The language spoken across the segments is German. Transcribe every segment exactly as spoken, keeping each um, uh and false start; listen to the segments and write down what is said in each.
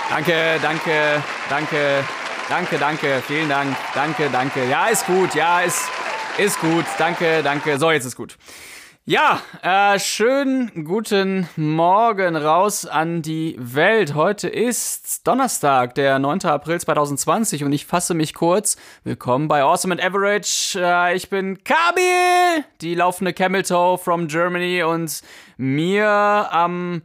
Danke, danke, danke, danke, danke, vielen Dank, danke, danke. Ja, ist gut, ja, ist, ist gut, danke, danke. So, jetzt ist gut. Ja, äh, schönen guten Morgen raus an die Welt. Heute ist Donnerstag, der neunter April zweitausendzwanzig und ich fasse mich kurz. Willkommen bei Awesome and Average. Äh, ich bin Kabil, die laufende Camel Toe from Germany und mir am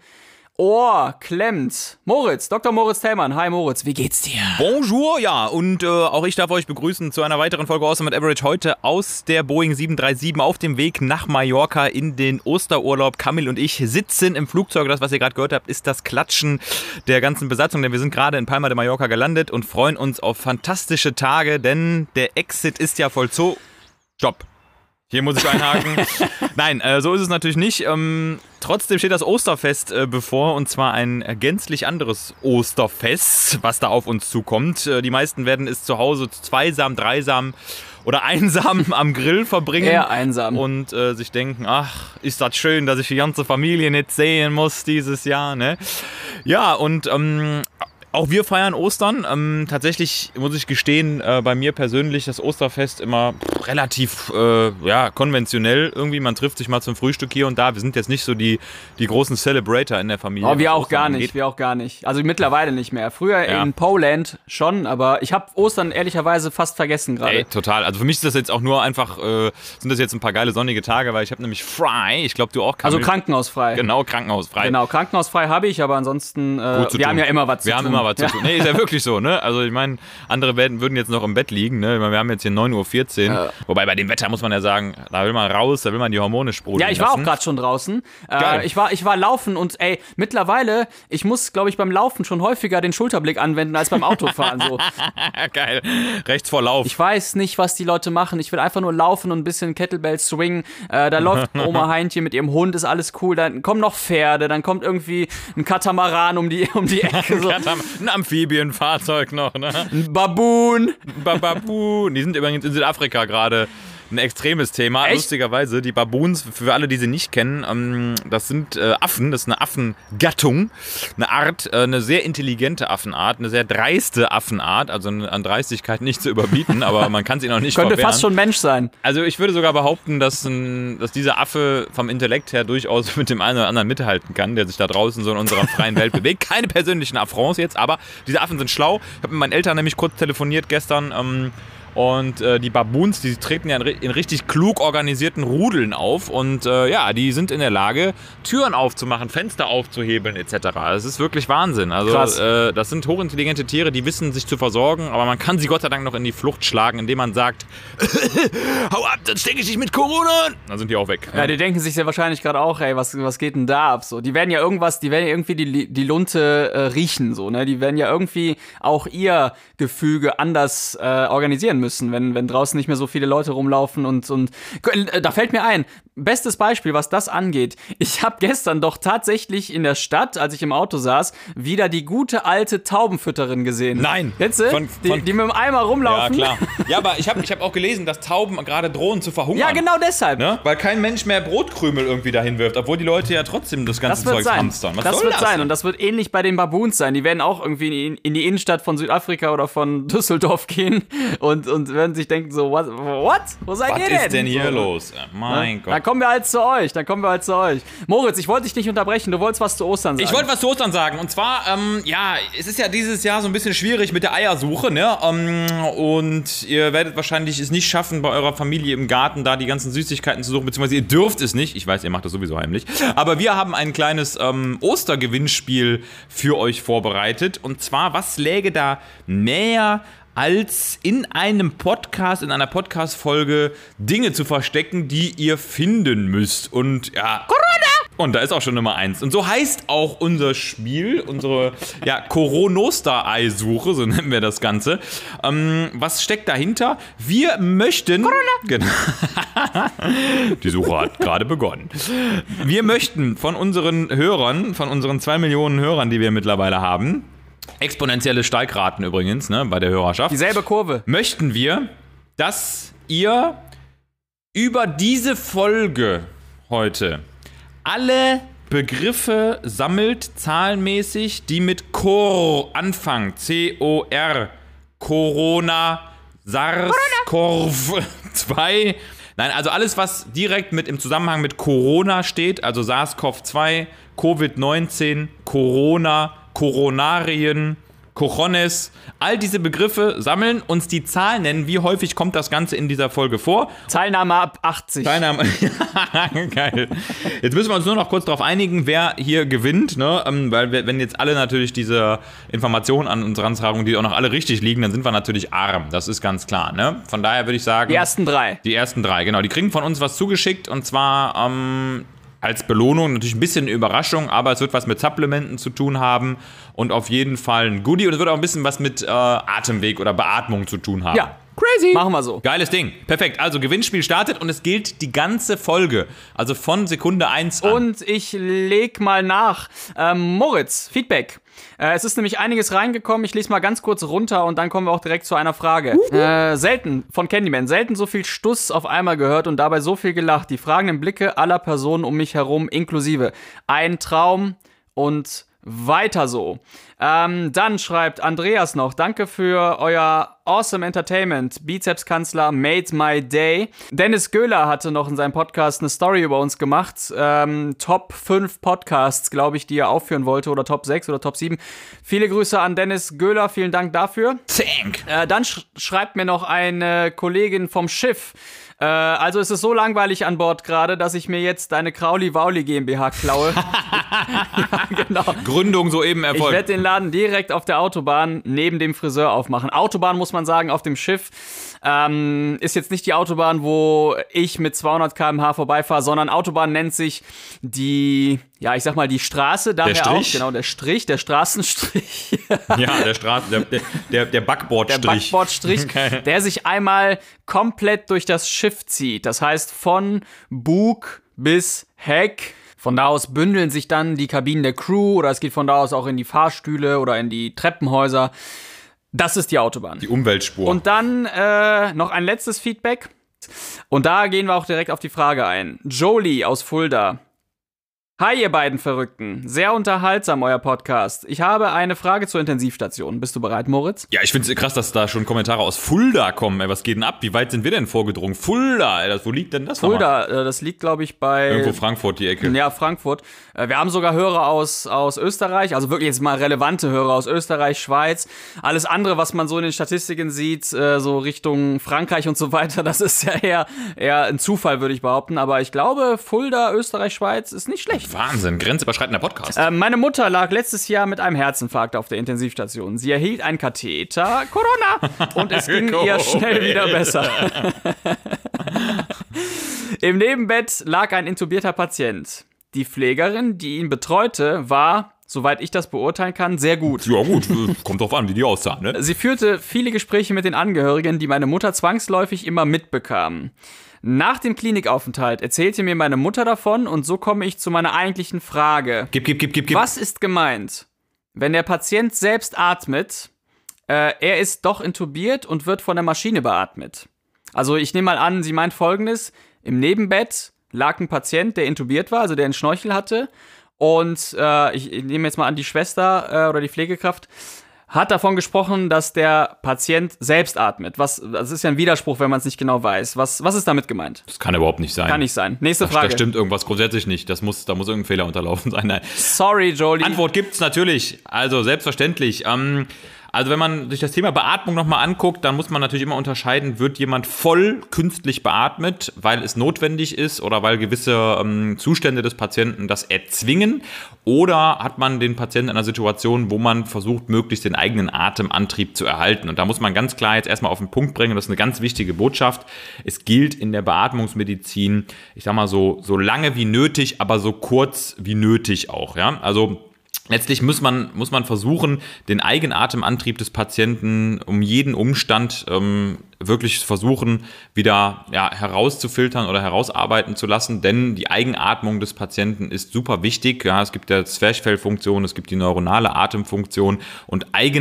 Ohr klemmt Moritz, Doktor Moritz Thälmann. Hi Moritz, wie geht's dir? Bonjour, ja, und äh, auch ich darf euch begrüßen zu einer weiteren Folge Awesome and Average. Heute aus der Boeing sieben drei sieben auf dem Weg nach Mallorca in den Osterurlaub. Kamil und ich sitzen im Flugzeug. Das, was ihr gerade gehört habt, ist das Klatschen der ganzen Besatzung, denn wir sind gerade in Palma de Mallorca gelandet und freuen uns auf fantastische Tage, denn der Exit ist ja vollzogen. Stopp. Hier muss ich einhaken. Nein, äh, so ist es natürlich nicht. Ähm, trotzdem steht das Osterfest äh, bevor, und zwar ein äh, gänzlich anderes Osterfest, was da auf uns zukommt. Äh, die meisten werden es zu Hause zweisam, dreisam oder einsam am Grill verbringen. Eher einsam. Und äh, sich denken, ach, ist das schön, dass ich die ganze Familie nicht sehen muss dieses Jahr, ne? Ja, und ähm, auch wir feiern Ostern. Ähm, tatsächlich muss ich gestehen, äh, bei mir persönlich das Osterfest immer relativ äh, ja, konventionell irgendwie. Man trifft sich mal zum Frühstück hier und da. Wir sind jetzt nicht so die, die großen Celebrator in der Familie. Oh, wir auch gar nicht, angeht. wir auch gar nicht. Also mittlerweile nicht mehr. Früher ja. in Poland schon, aber ich habe Ostern ehrlicherweise fast vergessen gerade. Ey, total. Also für mich ist das jetzt auch nur einfach, äh, sind das jetzt ein paar geile sonnige Tage, weil ich habe nämlich frei. Ich glaube, du auch. Also krankenhausfrei. Genau, krankenhausfrei. Genau, krankenhausfrei habe ich, aber ansonsten, äh, wir tun. haben ja immer was zu wir tun. Wir haben immer was zu tun. Nee, ist ja wirklich so, ne? Also ich meine, andere werden, würden jetzt noch im Bett liegen, ne? Wir haben jetzt hier neun Uhr vierzehn. Ja. Wobei bei dem Wetter muss man ja sagen, da will man raus, da will man die Hormone sprudeln Ja, ich war lassen. auch gerade schon draußen. Äh, ich, war, ich war laufen und ey, mittlerweile, ich muss, glaube ich, beim Laufen schon häufiger den Schulterblick anwenden als beim Autofahren. So. Geil. Rechts vor Lauf. Ich weiß nicht, was die Leute machen. Ich will einfach nur laufen und ein bisschen Kettlebell swingen. Äh, da läuft Oma Heintje mit ihrem Hund, ist alles cool. Dann kommen noch Pferde, dann kommt irgendwie ein Katamaran um die, um die Ecke. So. Ein Amphibienfahrzeug noch, ne? Ein Baboon. Ba Baboon. Die sind übrigens in Südafrika gerade ein extremes Thema. Echt? Lustigerweise, die Baboons, für alle, die sie nicht kennen, ähm, das sind äh, Affen, das ist eine Affengattung, eine Art, äh, eine sehr intelligente Affenart, eine sehr dreiste Affenart, also an Dreistigkeit nicht zu überbieten, aber man kann sie noch nicht Könnte verwehren. fast schon Mensch sein. Also ich würde sogar behaupten, dass, ein, dass dieser Affe vom Intellekt her durchaus mit dem einen oder anderen mithalten kann, der sich da draußen so in unserer freien Welt bewegt. Keine persönlichen Affronts jetzt, aber diese Affen sind schlau. Ich habe mit meinen Eltern nämlich kurz telefoniert gestern, ähm, und äh, die Baboons, die treten ja in, in richtig klug organisierten Rudeln auf und äh, ja, die sind in der Lage, Türen aufzumachen, Fenster aufzuhebeln et cetera. Das ist wirklich Wahnsinn. Also äh, das sind hochintelligente Tiere, die wissen sich zu versorgen, aber man kann sie Gott sei Dank noch in die Flucht schlagen, indem man sagt, hau ab, dann stecke ich dich mit Corona. Dann sind die auch weg. Ja, die denken sich ja wahrscheinlich gerade auch, ey, was, was geht denn da ab? So, die werden ja irgendwas, die werden ja irgendwie die, die Lunte äh, riechen, so, ne? Die werden ja irgendwie auch ihr Gefüge anders äh, organisieren müssen, wenn, wenn draußen nicht mehr so viele Leute rumlaufen und, und da fällt mir ein, bestes Beispiel, was das angeht. Ich habe gestern doch tatsächlich in der Stadt, als ich im Auto saß, wieder die gute alte Taubenfütterin gesehen. Nein. Kennst du? Von, von, die, die mit dem Eimer rumlaufen. Ja, klar. Ja, aber ich habe ich hab auch gelesen, dass Tauben gerade drohen zu verhungern. Ja, genau deshalb. Ne? Weil kein Mensch mehr Brotkrümel irgendwie dahin wirft, obwohl die Leute ja trotzdem das ganze das Zeug sein. hamstern. Was das soll wird das? sein und das wird ähnlich bei den Baboons sein. Die werden auch irgendwie in, in die Innenstadt von Südafrika oder von Düsseldorf gehen und, und werden sich denken so, what? what? Wo seid Was ihr denn? Was ist denn hier so. los? Mein ja? Gott. Dann kommen wir halt zu euch. Dann kommen wir halt zu euch. Moritz, ich wollte dich nicht unterbrechen. Du wolltest was zu Ostern sagen. Ich wollte was zu Ostern sagen. Und zwar, ähm, ja, es ist ja dieses Jahr so ein bisschen schwierig mit der Eiersuche, ne? Ähm, und ihr werdet wahrscheinlich es nicht schaffen, bei eurer Familie im Garten da die ganzen Süßigkeiten zu suchen, beziehungsweise ihr dürft es nicht. Ich weiß, ihr macht das sowieso heimlich. Aber wir haben ein kleines ähm, Ostergewinnspiel für euch vorbereitet. Und zwar, was läge da näher, als in einem Podcast, in einer Podcast-Folge Dinge zu verstecken, die ihr finden müsst. Und ja, Corona! Und da ist auch schon Nummer eins. Und so heißt auch unser Spiel, unsere ja, Coronoster-Ei-Suche, so nennen wir das Ganze. Ähm, was steckt dahinter? Wir möchten... Corona! Genau. Die Suche hat gerade begonnen. Wir möchten von unseren Hörern, von unseren zwei Millionen Hörern, die wir mittlerweile haben, exponentielle Steigraten übrigens, ne, bei der Hörerschaft. Dieselbe Kurve. Möchten wir, dass ihr über diese Folge heute alle Begriffe sammelt zahlenmäßig, die mit Cor anfangen. C O R. Corona, SARS-CoV zwei. Nein, also alles, was direkt mit im Zusammenhang mit Corona steht, also SARS-CoV zwei, Covid neunzehn, Corona, Coronarien, Cojones, all diese Begriffe sammeln, uns die Zahl nennen. Wie häufig kommt das Ganze in dieser Folge vor? Teilnahme ab achtzig. Teilnahme, geil. Jetzt müssen wir uns nur noch kurz darauf einigen, wer hier gewinnt, ne? Weil wenn jetzt alle natürlich diese Informationen an uns rantragen, die auch noch alle richtig liegen, dann sind wir natürlich arm. Das ist ganz klar, ne? Von daher würde ich sagen... Die ersten drei. Die ersten drei, genau. Die kriegen von uns was zugeschickt und zwar... Ähm, als Belohnung, natürlich ein bisschen eine Überraschung, aber es wird was mit Supplementen zu tun haben und auf jeden Fall ein Goodie und es wird auch ein bisschen was mit äh, Atemweg oder Beatmung zu tun haben. Ja, crazy. Machen wir so. Geiles Ding. Perfekt. Also Gewinnspiel startet und es gilt die ganze Folge. Also von Sekunde eins an. Und ich leg mal nach. Ähm, Moritz, Feedback. Äh, es ist nämlich einiges reingekommen. Ich lese mal ganz kurz runter und dann kommen wir auch direkt zu einer Frage. Äh, selten, von Candyman, selten so viel Stuss auf einmal gehört und dabei so viel gelacht. Die fragenden Blicke aller Personen um mich herum inklusive. Ein Traum und weiter so. Ähm, dann schreibt Andreas noch, danke für euer awesome Entertainment. Bizepskanzler made my day. Dennis Göhler hatte noch in seinem Podcast eine Story über uns gemacht. Ähm, Top fünf Podcasts, glaube ich, die er aufführen wollte. Oder Top sechs oder Top sieben. Viele Grüße an Dennis Göhler. Vielen Dank dafür. Thank. Äh, dann sch- schreibt mir noch eine Kollegin vom Schiff. Äh, also es ist so langweilig an Bord gerade, dass ich mir jetzt deine Krauli-Wauli GmbH klaue. Ja, genau. Gründung soeben Ich erfolgt. werde den Laden direkt auf der Autobahn neben dem Friseur aufmachen. Autobahn muss man sagen, auf dem Schiff ähm, ist jetzt nicht die Autobahn, wo ich mit zweihundert Kilometer pro Stunde vorbeifahre, sondern Autobahn nennt sich die, ja, ich sag mal, die Straße, daher Der Strich? auch, genau, der Strich, der Straßenstrich. Ja, der Straße, der, der, der Backbordstrich. Der Backbordstrich, Okay. der sich einmal komplett durch das Schiff zieht. Das heißt, von Bug bis Heck. Von da aus bündeln sich dann die Kabinen der Crew oder es geht von da aus auch in die Fahrstühle oder in die Treppenhäuser. Das ist die Autobahn. Die Umweltspur. Und dann äh, noch ein letztes Feedback. Und da gehen wir auch direkt auf die Frage ein. Jolie aus Fulda. Hi, ihr beiden Verrückten. Sehr unterhaltsam, euer Podcast. Ich habe eine Frage zur Intensivstation. Bist du bereit, Moritz? Ja, ich find's krass, dass da schon Kommentare aus Fulda kommen. Ey, was geht denn ab? Wie weit sind wir denn vorgedrungen? Fulda, ey, das, wo liegt denn das nochmal? Fulda, äh, das liegt, glaube ich, bei... Irgendwo Frankfurt, die Ecke. Ja, Frankfurt. Äh, wir haben sogar Hörer aus, aus Österreich, also wirklich jetzt mal relevante Hörer aus Österreich, Schweiz. Alles andere, was man so in den Statistiken sieht, äh, so Richtung Frankreich und so weiter, das ist ja eher, eher ein Zufall, würde ich behaupten. Aber ich glaube, Fulda, Österreich, Schweiz ist nicht schlecht. Wahnsinn, grenzüberschreitender Podcast. Äh, meine Mutter lag letztes Jahr mit einem Herzinfarkt auf der Intensivstation. Sie erhielt einen Katheter, Corona, und es ging ihr schnell wieder besser. Im Nebenbett lag ein intubierter Patient. Die Pflegerin, die ihn betreute, war, soweit ich das beurteilen kann, sehr gut. Ja gut, kommt drauf an, wie die aussahen, ne? Sie führte viele Gespräche mit den Angehörigen, die meine Mutter zwangsläufig immer mitbekam. Nach dem Klinikaufenthalt erzählte mir meine Mutter davon und so komme ich zu meiner eigentlichen Frage. Gib, gib, gib, gib, gib. Was ist gemeint? Wenn der Patient selbst atmet, äh, er ist doch intubiert und wird von der Maschine beatmet. Also ich nehme mal an, sie meint Folgendes. Im Nebenbett lag ein Patient, der intubiert war, also der einen Schnorchel hatte. Und äh, ich, ich nehme jetzt mal an, die Schwester äh, oder die Pflegekraft hat davon gesprochen, dass der Patient selbst atmet. Was, das ist ja ein Widerspruch, wenn man es nicht genau weiß. Was, was ist damit gemeint? Das kann überhaupt nicht sein. Kann nicht sein. Nächste Da, Frage. da stimmt irgendwas grundsätzlich nicht. Das muss, da muss irgendein Fehler unterlaufen sein. Nein. Sorry, Jolie. Antwort gibt's natürlich. Also selbstverständlich. Ähm, also wenn man sich das Thema Beatmung nochmal anguckt, dann muss man natürlich immer unterscheiden, wird jemand voll künstlich beatmet, weil es notwendig ist oder weil gewisse ähm, Zustände des Patienten das erzwingen, oder hat man den Patienten in einer Situation, wo man versucht, möglichst den eigenen Atemantrieb zu erhalten. Und da muss man ganz klar jetzt erstmal auf den Punkt bringen, das ist eine ganz wichtige Botschaft. Es gilt in der Beatmungsmedizin, ich sag mal so, so lange wie nötig, aber so kurz wie nötig auch, ja. Also letztlich muss man, muss man versuchen, den Eigenatemantrieb des Patienten um jeden Umstand ähm, wirklich versuchen, wieder ja, herauszufiltern oder herausarbeiten zu lassen, denn die Eigenatmung des Patienten ist super wichtig. Ja, es gibt ja Zwerchfellfunktion, es gibt die neuronale Atemfunktion und Eigenatmung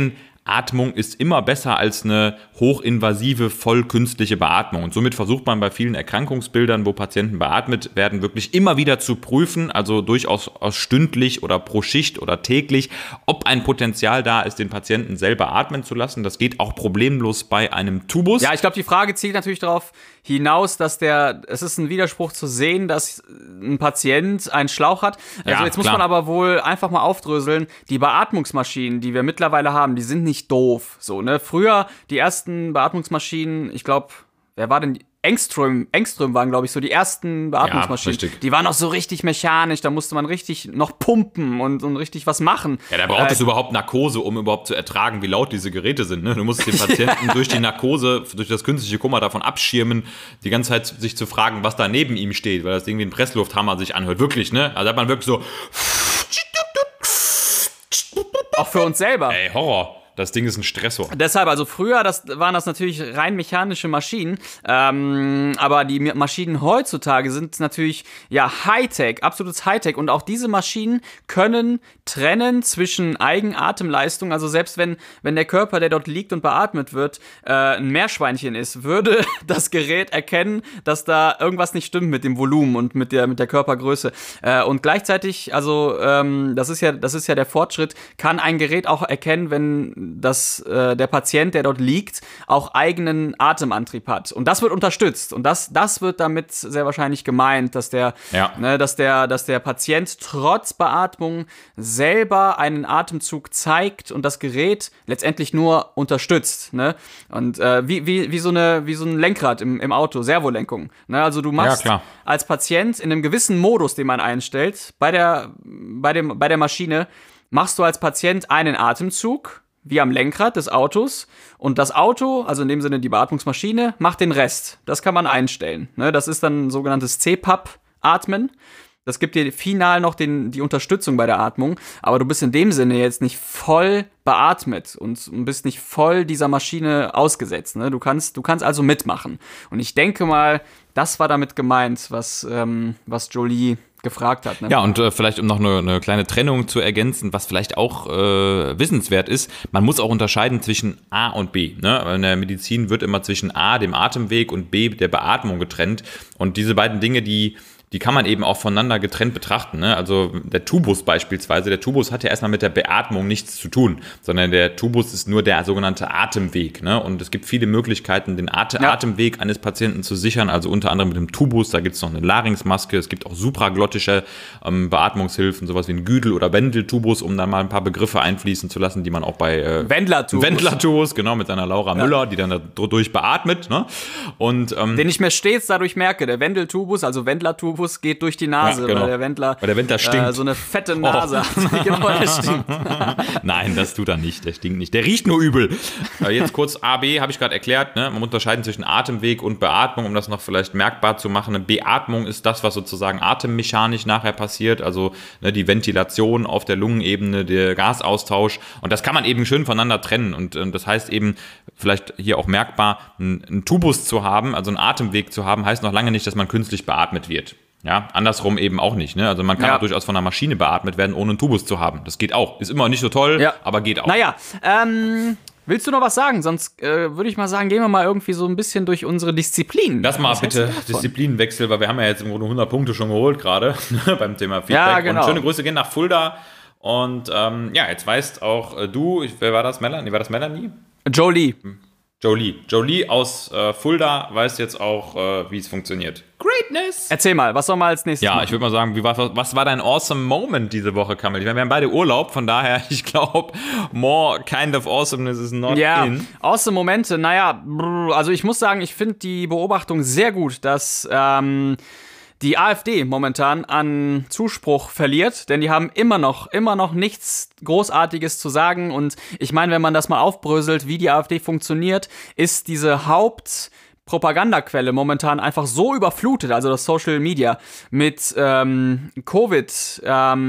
Atmung ist immer besser als eine hochinvasive, vollkünstliche Beatmung. Und somit versucht man bei vielen Erkrankungsbildern, wo Patienten beatmet werden, wirklich immer wieder zu prüfen, also durchaus aus stündlich oder pro Schicht oder täglich, ob ein Potenzial da ist, den Patienten selber atmen zu lassen. Das geht auch problemlos bei einem Tubus. Ja, ich glaube, die Frage zielt natürlich darauf hinaus, dass der, es ist ein Widerspruch zu sehen, dass ein Patient einen Schlauch hat. Also Ja, jetzt muss klar. man aber wohl einfach mal aufdröseln, die Beatmungsmaschinen, die wir mittlerweile haben, die sind nicht doof. So, ne? Früher, die ersten Beatmungsmaschinen, ich glaube, wer war denn? Engström, Engström waren, glaube ich, so die ersten Beatmungsmaschinen. Ja, richtig. Die waren noch so richtig mechanisch, da musste man richtig noch pumpen und, und richtig was machen. Ja, da braucht Äh, es überhaupt Narkose, um überhaupt zu ertragen, wie laut diese Geräte sind. Ne? Du musst den Patienten durch die Narkose, durch das künstliche Koma davon abschirmen, die ganze Zeit sich zu fragen, was da neben ihm steht, weil das irgendwie ein Presslufthammer sich anhört. Wirklich, ne? Also da hat man wirklich so... Auch für uns selber. Ey, Horror. Das Ding ist ein Stressor. Deshalb, also früher, das waren das natürlich rein mechanische Maschinen, ähm, aber die Maschinen heutzutage sind natürlich, ja, Hightech, absolutes Hightech, und auch diese Maschinen können trennen zwischen Eigenatemleistung, also selbst wenn, wenn der Körper, der dort liegt und beatmet wird, äh, ein Meerschweinchen ist, würde das Gerät erkennen, dass da irgendwas nicht stimmt mit dem Volumen und mit der, mit der Körpergröße. Äh, und gleichzeitig, also ähm, das ist ja, das ist ja der Fortschritt, kann ein Gerät auch erkennen, wenn dass äh, der Patient, der dort liegt, auch eigenen Atemantrieb hat. Und das wird unterstützt. Und das, das wird damit sehr wahrscheinlich gemeint, dass der, Ja. ne, dass der, dass der Patient trotz Beatmung selber einen Atemzug zeigt und das Gerät letztendlich nur unterstützt. Ne? Und äh, wie, wie, wie, so eine, wie so ein Lenkrad im, im Auto, Servolenkung. Ne? Also du machst Ja, klar. als Patient in einem gewissen Modus, den man einstellt, bei der, bei dem, bei der Maschine, machst du als Patient einen Atemzug, wie am Lenkrad des Autos, und das Auto, also in dem Sinne die Beatmungsmaschine, macht den Rest. Das kann man einstellen. Ne? Das ist dann ein sogenanntes C PAP-Atmen. Das gibt dir final noch den, die Unterstützung bei der Atmung, aber du bist in dem Sinne jetzt nicht voll beatmet und bist nicht voll dieser Maschine ausgesetzt. Ne? Du kannst, du kannst also mitmachen. Und ich denke mal, das war damit gemeint, was, ähm, was Jolie gefragt hat. Ne? Ja, und äh, vielleicht, um noch eine, eine kleine Trennung zu ergänzen, was vielleicht auch äh, wissenswert ist, man muss auch unterscheiden zwischen A und B. Ne? In der Medizin wird immer zwischen A, dem Atemweg, und B, der Beatmung getrennt. Und diese beiden Dinge, die die kann man eben auch voneinander getrennt betrachten. Ne? Also der Tubus beispielsweise, der Tubus hat ja erstmal mit der Beatmung nichts zu tun, sondern der Tubus ist nur der sogenannte Atemweg. Ne? Und es gibt viele Möglichkeiten, den At- ja. Atemweg eines Patienten zu sichern, also unter anderem mit dem Tubus, da gibt es noch eine Larynxmaske, es gibt auch supraglottische ähm, Beatmungshilfen, sowas wie ein Güdel- oder Wendeltubus, um dann mal ein paar Begriffe einfließen zu lassen, die man auch bei äh, Wendlertubus. Wendlertubus, genau, mit seiner Laura ja. Müller, die dann dadurch beatmet. Ne? Und, ähm, den ich mir stets dadurch merke, der Wendeltubus, also Wendlertubus, geht durch die Nase, ja, genau. weil der Wendler, weil der Wendler stinkt. Äh, so eine fette Nase oh. hat. Genau, der stinkt. Nein, das tut er nicht, der stinkt nicht. Der riecht nur übel. Äh, jetzt kurz A, B, habe ich gerade erklärt. Ne? Man muss unterscheiden zwischen Atemweg und Beatmung, um das noch vielleicht merkbar zu machen. Eine Beatmung ist das, was sozusagen atemmechanisch nachher passiert, also ne, die Ventilation auf der Lungenebene, der Gasaustausch. Und das kann man eben schön voneinander trennen. Und äh, das heißt eben, vielleicht hier auch merkbar, einen Tubus zu haben, also einen Atemweg zu haben, heißt noch lange nicht, dass man künstlich beatmet wird. Ja, andersrum eben auch nicht. Ne? Also man kann ja. auch durchaus von einer Maschine beatmet werden, ohne einen Tubus zu haben. Das geht auch. Ist immer nicht so toll, ja. aber geht auch. Naja, ähm, willst du noch was sagen? Sonst äh, würde ich mal sagen, gehen wir mal irgendwie so ein bisschen durch unsere Disziplinen. Lass mal was bitte Disziplinenwechsel, weil wir haben ja jetzt im Grunde hundert Punkte schon geholt gerade beim Thema Feedback. Ja, genau. Und schöne Grüße gehen nach Fulda. Und ähm, ja, jetzt weißt auch äh, du, wer war das? Melanie? War das Melanie? Jolie. Jolie. Jolie aus äh, Fulda weiß jetzt auch, äh, wie es funktioniert. Greatness! Erzähl mal, was soll man als nächstes Ja, machen? ich würde mal sagen, wie war, was war dein awesome Moment diese Woche, Kamil? Ich meine, wir haben beide Urlaub, von daher, ich glaube, more kind of awesomeness is not ja, in. Awesome Momente, naja, also ich muss sagen, ich finde die Beobachtung sehr gut, dass ähm, die AfD momentan an Zuspruch verliert, denn die haben immer noch, immer noch nichts Großartiges zu sagen. Und ich meine, wenn man das mal aufbröselt, wie die AfD funktioniert, ist diese Hauptpropagandaquelle momentan einfach so überflutet, also das Social Media, mit ähm, Covid, ähm,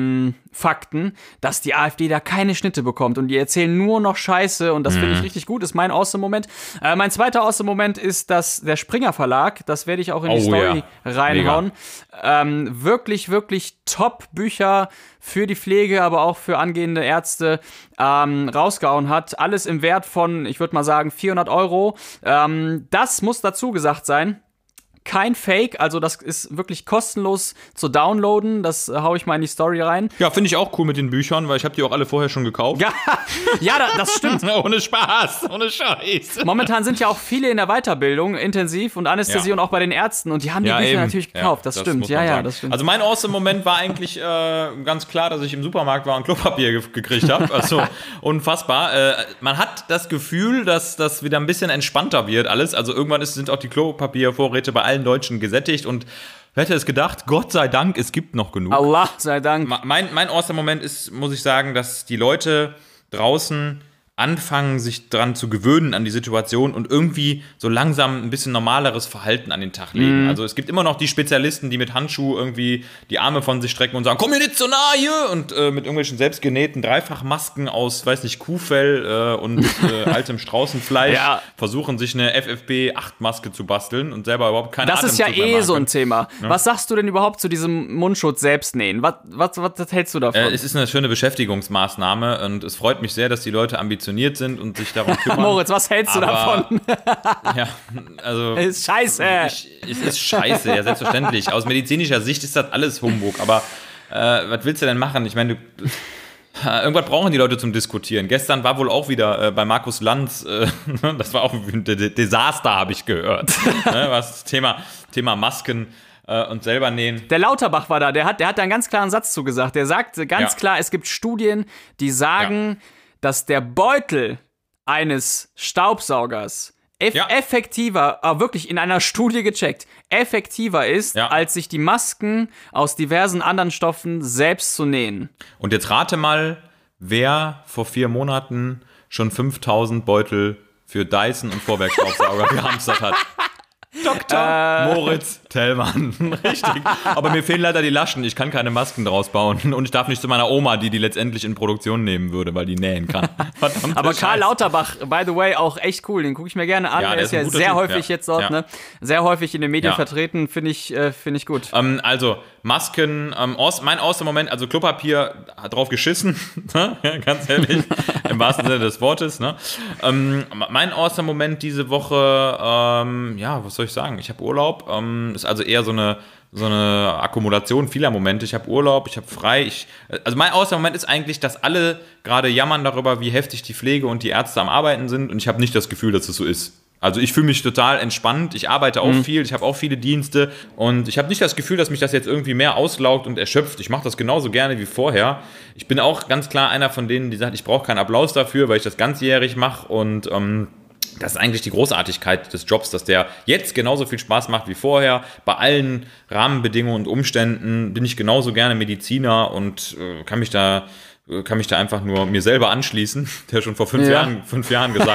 Fakten, dass die AfD da keine Schnitte bekommt und die erzählen nur noch Scheiße und das mhm. finde ich richtig gut, ist mein Awesome-Moment. Äh, mein zweiter Awesome-Moment ist, dass der Springer Verlag, das werde ich auch in die oh, Story ja. reinhauen, ähm, wirklich, wirklich Top-Bücher für die Pflege, aber auch für angehende Ärzte ähm, rausgehauen hat. Alles im Wert von, ich würde mal sagen, vierhundert Euro. Ähm, das muss dazu gesagt sein. Kein Fake, also das ist wirklich kostenlos zu downloaden. Das äh, hau ich mal in die Story rein. Ja, finde ich auch cool mit den Büchern, weil ich habe die auch alle vorher schon gekauft. Ja, ja da, das stimmt. Ohne Spaß, ohne Scheiß. Momentan sind ja auch viele in der Weiterbildung intensiv und Anästhesie ja. und auch bei den Ärzten und die haben die ja, Bücher eben. natürlich gekauft. Ja, das, das stimmt, ja, ja, das stimmt. Also mein Awesome-Moment war eigentlich äh, ganz klar, dass ich im Supermarkt war und Klopapier ge- gekriegt habe. Also unfassbar. Äh, man hat das Gefühl, dass das wieder ein bisschen entspannter wird alles. Also irgendwann ist, sind auch die Klopapiervorräte bei allen Deutschen gesättigt und wer hätte es gedacht, Gott sei Dank, es gibt noch genug. Allah sei Dank. Mein, mein Awesome-Moment ist, muss ich sagen, dass die Leute draußen anfangen, sich dran zu gewöhnen an die Situation und irgendwie so langsam ein bisschen normaleres Verhalten an den Tag legen. Mm. Also es gibt immer noch die Spezialisten, die mit Handschuh irgendwie die Arme von sich strecken und sagen, komm mir nicht so nah hier und äh, mit irgendwelchen selbstgenähten Dreifachmasken aus, weiß nicht, Kuhfell äh, und äh, altem Straußenfleisch ja. versuchen, sich eine F F P acht Maske zu basteln und selber überhaupt keine Das Atemzug ist ja eh so ein Thema. Ja? Was sagst du denn überhaupt zu diesem Mundschutz selbst nähen? Was, was, was, was hältst du davon? Äh, es ist eine schöne Beschäftigungsmaßnahme und es freut mich sehr, dass die Leute ambitioniert sind und sich darum kümmern. Moritz, was hältst aber, du davon? ja, also es ist scheiße. Ich, es ist scheiße, ja, selbstverständlich. Aus medizinischer Sicht ist das alles Humbug, aber äh, was willst du denn machen? Ich meine, du, äh, irgendwas brauchen die Leute zum Diskutieren. Gestern war wohl auch wieder äh, bei Markus Lanz, äh, das war auch ein D- Desaster, habe ich gehört. ne, was Thema, Thema Masken und selber nähen. Der Lauterbach war da, der hat, der hat da einen ganz klaren Satz zugesagt. Der sagte ganz ja. klar, es gibt Studien, die sagen, ja. dass der Beutel eines Staubsaugers eff- ja. effektiver, aber wirklich in einer Studie gecheckt, effektiver ist, ja. als sich die Masken aus diversen anderen Stoffen selbst zu nähen. Und jetzt rate mal, wer vor vier Monaten schon fünftausend Beutel für Dyson und Vorwerkstaubsauger gehamstert hat. Doktor äh, Moritz Tellmann. Richtig. Aber mir fehlen leider die Laschen. Ich kann keine Masken draus bauen. Und ich darf nicht zu meiner Oma, die die letztendlich in Produktion nehmen würde, weil die nähen kann. Verdammt. Aber Karl Lauterbach, by the way, auch echt cool. Den gucke ich mir gerne an. Ja, der ist, ist ja sehr typ. häufig ja. jetzt dort, ja. ne? Sehr häufig in den Medien ja. vertreten. Finde ich, äh, find ich gut. Ähm, also, Masken, ähm, aus, mein Awesome-Moment, also Klopapier hat drauf geschissen. Ganz ehrlich. Im wahrsten Sinne des Wortes. Ne? Ähm, mein Awesome-Moment diese Woche, ähm, ja, was soll ich sagen? Ich habe Urlaub. Ähm, ist also eher so eine, so eine Akkumulation vieler Momente. Ich habe Urlaub, ich habe frei. Ich, also mein Awesome-Moment ist eigentlich, dass alle gerade jammern darüber, wie heftig die Pflege und die Ärzte am Arbeiten sind. Und ich habe nicht das Gefühl, dass es so ist. Also ich fühle mich total entspannt. Ich arbeite auch mhm. viel. Ich habe auch viele Dienste. Und ich habe nicht das Gefühl, dass mich das jetzt irgendwie mehr auslaugt und erschöpft. Ich mache das genauso gerne wie vorher. Ich bin auch ganz klar einer von denen, die sagt, ich brauche keinen Applaus dafür, weil ich das ganzjährig mache. Und ähm, das ist eigentlich die Großartigkeit des Jobs, dass der jetzt genauso viel Spaß macht wie vorher. Bei allen Rahmenbedingungen und Umständen bin ich genauso gerne Mediziner und äh, kann mich da kann mich da einfach nur mir selber anschließen, der schon vor fünf, ja. Jahren, fünf Jahren gesagt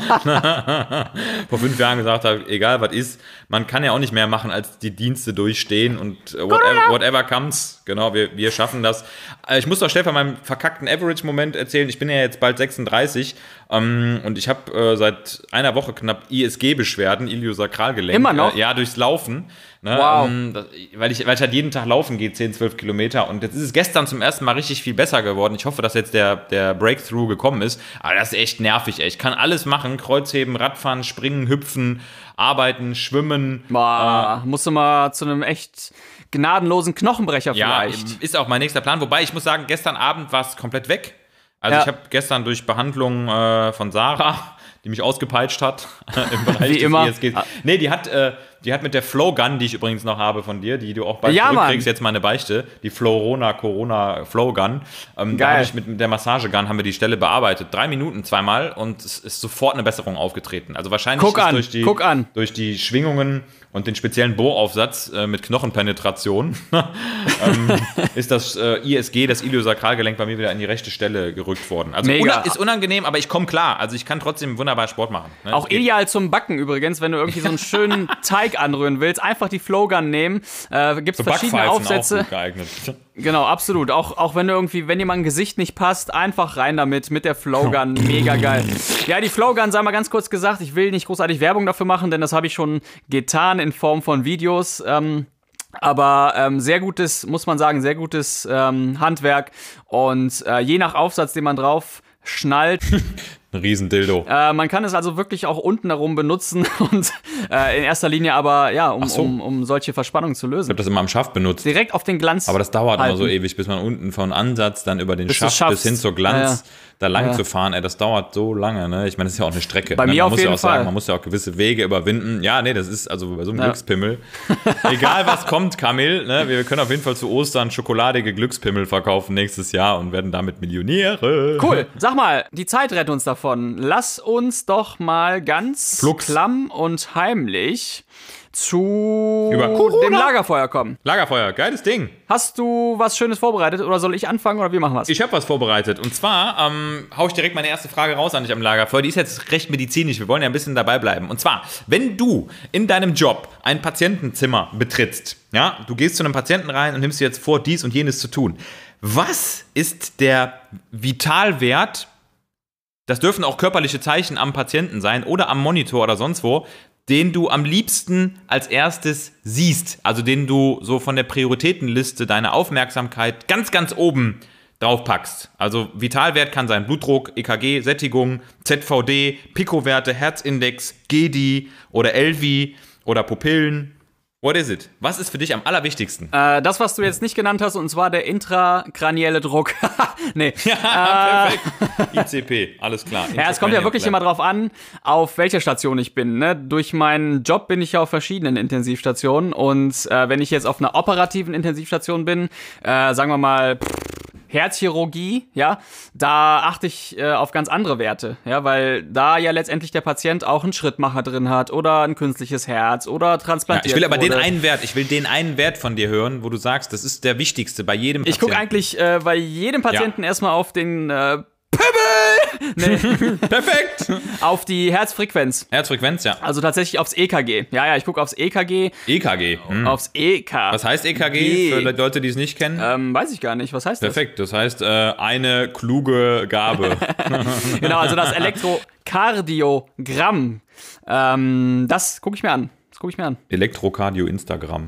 hat, vor fünf Jahren gesagt hat, egal was ist, man kann ja auch nicht mehr machen, als die Dienste durchstehen und whatever, whatever comes, genau, wir, wir schaffen das. Ich muss doch schnell von meinem verkackten Average-Moment erzählen, ich bin ja jetzt bald sechsunddreißig ähm, und ich habe äh, seit einer Woche knapp I S G-Beschwerden, Iliosakralgelenk. Immer noch? Äh, ja, durchs Laufen. Ne, wow. ähm, das, weil, ich, weil ich halt jeden Tag laufen gehe, zehn, zwölf Kilometer und jetzt ist es gestern zum ersten Mal richtig viel besser geworden. Ich hoffe, dass jetzt der, der Breakthrough gekommen ist, aber das ist echt nervig, ey. Ich kann alles machen, Kreuzheben, Radfahren, Springen, Hüpfen, Arbeiten, Schwimmen. Boah, äh, musst du mal zu einem echt gnadenlosen Knochenbrecher vielleicht. Ja, ist auch mein nächster Plan, wobei ich muss sagen, gestern Abend war es komplett weg. Also ja. ich habe gestern durch Behandlung äh, von Sarah, die mich ausgepeitscht hat im Bereich Wie des immer. I S Gs. Nee, die hat, äh, die hat mit der Flow Gun, die ich übrigens noch habe von dir, die du auch bald ja, zurückkriegst, jetzt meine Beichte, die Florona Corona Flow Gun. Ähm, da habe ich mit der Massage Gun haben wir die Stelle bearbeitet. Drei Minuten zweimal und es ist sofort eine Besserung aufgetreten. Also wahrscheinlich Guck ist an, durch, die, guck an. durch die Schwingungen und den speziellen Bohraufsatz äh, mit Knochenpenetration ähm, ist das äh, I S G, das Iliosakralgelenk, bei mir wieder an die rechte Stelle gerückt worden. Also Mega. Una- ist unangenehm, aber ich komme klar. Also ich kann trotzdem wunderbar Sport machen. Ne? Auch ideal zum Backen übrigens, wenn du irgendwie so einen schönen Teig Teig anrühren willst, einfach die Flowgun nehmen. Äh, gibt es verschiedene Aufsätze. Auch gut geeignet. Genau, absolut. Auch, auch wenn du irgendwie, wenn dir mein Gesicht nicht passt, einfach rein damit, mit der Flowgun. Mega geil. Ja, die Flowgun, sei mal ganz kurz gesagt, ich will nicht großartig Werbung dafür machen, denn das habe ich schon getan in Form von Videos. Ähm, aber ähm, sehr gutes, muss man sagen, sehr gutes ähm, Handwerk. Und äh, je nach Aufsatz, den man drauf schnallt. Ein Riesendildo. Äh, man kann es also wirklich auch unten herum benutzen und äh, in erster Linie aber, ja, um, so. um, um solche Verspannungen zu lösen. Ich habe das immer am Schaft benutzt. Direkt auf den Glanz. Aber das dauert halten. immer so ewig, bis man unten von Ansatz dann über den Bis Schaft bis hin zur Glanz ja, ja. da lang ja. zu fahren. Ey, das dauert so lange, ne? Ich meine, das ist ja auch eine Strecke. Bei ne? mir man auf muss jeden ja auch Fall. sagen, man muss ja auch gewisse Wege überwinden. Ja, nee, das ist also bei so einem Ja. Glückspimmel. Egal was kommt, Kamil, ne? Wir können auf jeden Fall zu Ostern schokoladige Glückspimmel verkaufen nächstes Jahr und werden damit Millionäre. Cool. Sag mal, die Zeit rettet uns davon. Lass uns doch mal ganz Flux. klamm und heimlich zu Über Corona. dem Lagerfeuer kommen. Lagerfeuer, geiles Ding. Hast du was Schönes vorbereitet oder soll ich anfangen oder wie machen wir es? Ich habe was vorbereitet. Und zwar ähm, haue ich direkt meine erste Frage raus an dich am Lagerfeuer. Die ist jetzt recht medizinisch. Wir wollen ja ein bisschen dabei bleiben. Und zwar, wenn du in deinem Job ein Patientenzimmer betrittst, ja, du gehst zu einem Patienten rein und nimmst dir jetzt vor, dies und jenes zu tun. Was ist der Vitalwert? Das dürfen auch körperliche Zeichen am Patienten sein oder am Monitor oder sonst wo, den du am liebsten als erstes siehst, also den du so von der Prioritätenliste deiner Aufmerksamkeit ganz, ganz oben drauf packst. Also Vitalwert kann sein Blutdruck, E K G, Sättigung, Z V D, Pico-Werte, Herzindex, G D I oder L V oder Pupillen. What is it? Was ist für dich am allerwichtigsten? Äh, das, was du jetzt nicht genannt hast, und zwar der intrakranielle Druck. nee. Ja, perfekt. I C P, alles klar. Ja, es kommt ja wirklich immer drauf an, auf welcher Station ich bin. Ne? Durch meinen Job bin ich ja auf verschiedenen Intensivstationen und äh, wenn ich jetzt auf einer operativen Intensivstation bin, äh, sagen wir mal pff, Herzchirurgie, ja, da achte ich äh, auf ganz andere Werte, ja, weil da ja letztendlich der Patient auch einen Schrittmacher drin hat oder ein künstliches Herz oder transplantiert Ja, ich will aber wurde. den einen Wert, ich will den einen Wert von dir hören, wo du sagst, das ist der wichtigste bei jedem Patienten. Ich gucke eigentlich äh, bei jedem Patienten ja. erstmal auf den äh, Pimmel! Nee. Perfekt! Auf die Herzfrequenz. Herzfrequenz, ja. Also tatsächlich aufs E K G. Ja, ja, ich gucke aufs E K G. E K G. Hm. Aufs E K. Was heißt E K G G. für Leute, die es nicht kennen? Ähm, weiß ich gar nicht. Was heißt Perfekt, das heißt äh, eine kluge Gabe. das? Genau, also das Elektrokardiogramm. Ähm, das gucke ich mir an. Das gucke ich mir an. Elektrokardio Instagram.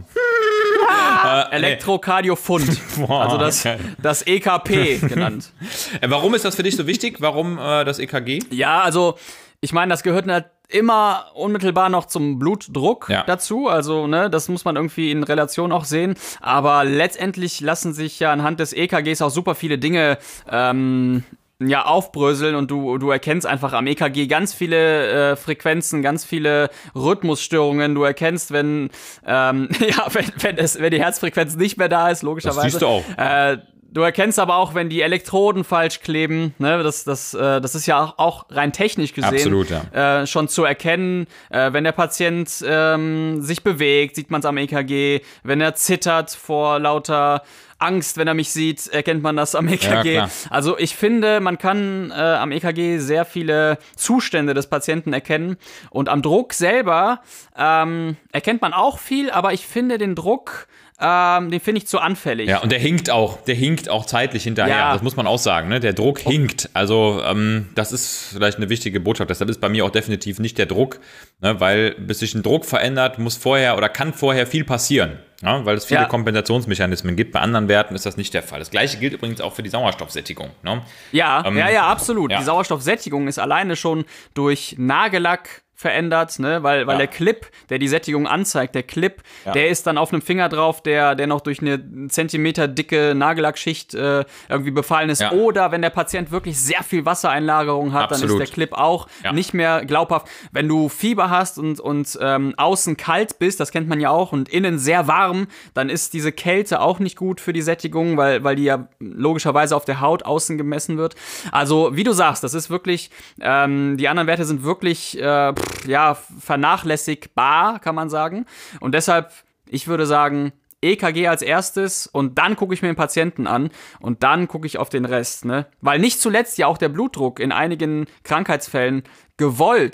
äh, Elektrokardiofund. Also das, das E K P genannt. Warum ist das für dich so wichtig? Warum äh, das E K G? Ja, also ich meine, das gehört halt immer unmittelbar noch zum Blutdruck ja. dazu. Also, ne, das muss man irgendwie in Relation auch sehen. Aber letztendlich lassen sich ja anhand des E K Gs auch super viele Dinge ähm, ja, aufbröseln und du, du erkennst einfach am E K G ganz viele äh, Frequenzen, ganz viele Rhythmusstörungen. Du erkennst, wenn, ähm, ja, wenn, wenn, es, wenn die Herzfrequenz nicht mehr da ist, logischerweise. Das siehst du auch. Äh, Du erkennst aber auch, wenn die Elektroden falsch kleben, ne, das, das, äh, das ist ja auch rein technisch gesehen Absolut, ja. äh, schon zu erkennen. Äh, wenn der Patient ähm, sich bewegt, sieht man es am E K G. Wenn er zittert vor lauter Angst, wenn er mich sieht, erkennt man das am E K G. Ja, also ich finde, man kann äh, am E K G sehr viele Zustände des Patienten erkennen. Und am Druck selber ähm, erkennt man auch viel, aber ich finde den Druck... Ähm, den finde ich zu anfällig. Ja, und der hinkt auch, der hinkt auch zeitlich hinterher. Ja. Das muss man auch sagen, ne? Der Druck hinkt. Also, ähm, das ist vielleicht eine wichtige Botschaft. Deshalb ist bei mir auch definitiv nicht der Druck, ne? Weil bis sich ein Druck verändert, muss vorher oder kann vorher viel passieren. Ja? Weil es viele ja. Kompensationsmechanismen gibt. Bei anderen Werten ist das nicht der Fall. Das Gleiche gilt übrigens auch für die Sauerstoffsättigung. Ne? Ja, ähm, ja, ja, absolut. Ja. Die Sauerstoffsättigung ist alleine schon durch Nagellack verändert, ne, weil, weil ja. der Clip, der die Sättigung anzeigt, der Clip, ja. der ist dann auf einem Finger drauf, der, der noch durch eine Zentimeter dicke Nagellackschicht äh, irgendwie befallen ist. Ja. Oder wenn der Patient wirklich sehr viel Wassereinlagerung hat, Absolut. Dann ist der Clip auch ja. nicht mehr glaubhaft. Wenn du Fieber hast und, und ähm, außen kalt bist, das kennt man ja auch, und innen sehr warm, dann ist diese Kälte auch nicht gut für die Sättigung, weil, weil die ja logischerweise auf der Haut außen gemessen wird. Also, wie du sagst, das ist wirklich, ähm, die anderen Werte sind wirklich äh, ja, vernachlässigbar, kann man sagen. Und deshalb, ich würde sagen, E K G als erstes und dann gucke ich mir den Patienten an und dann gucke ich auf den Rest, ne? Weil nicht zuletzt ja auch der Blutdruck in einigen Krankheitsfällen gewollt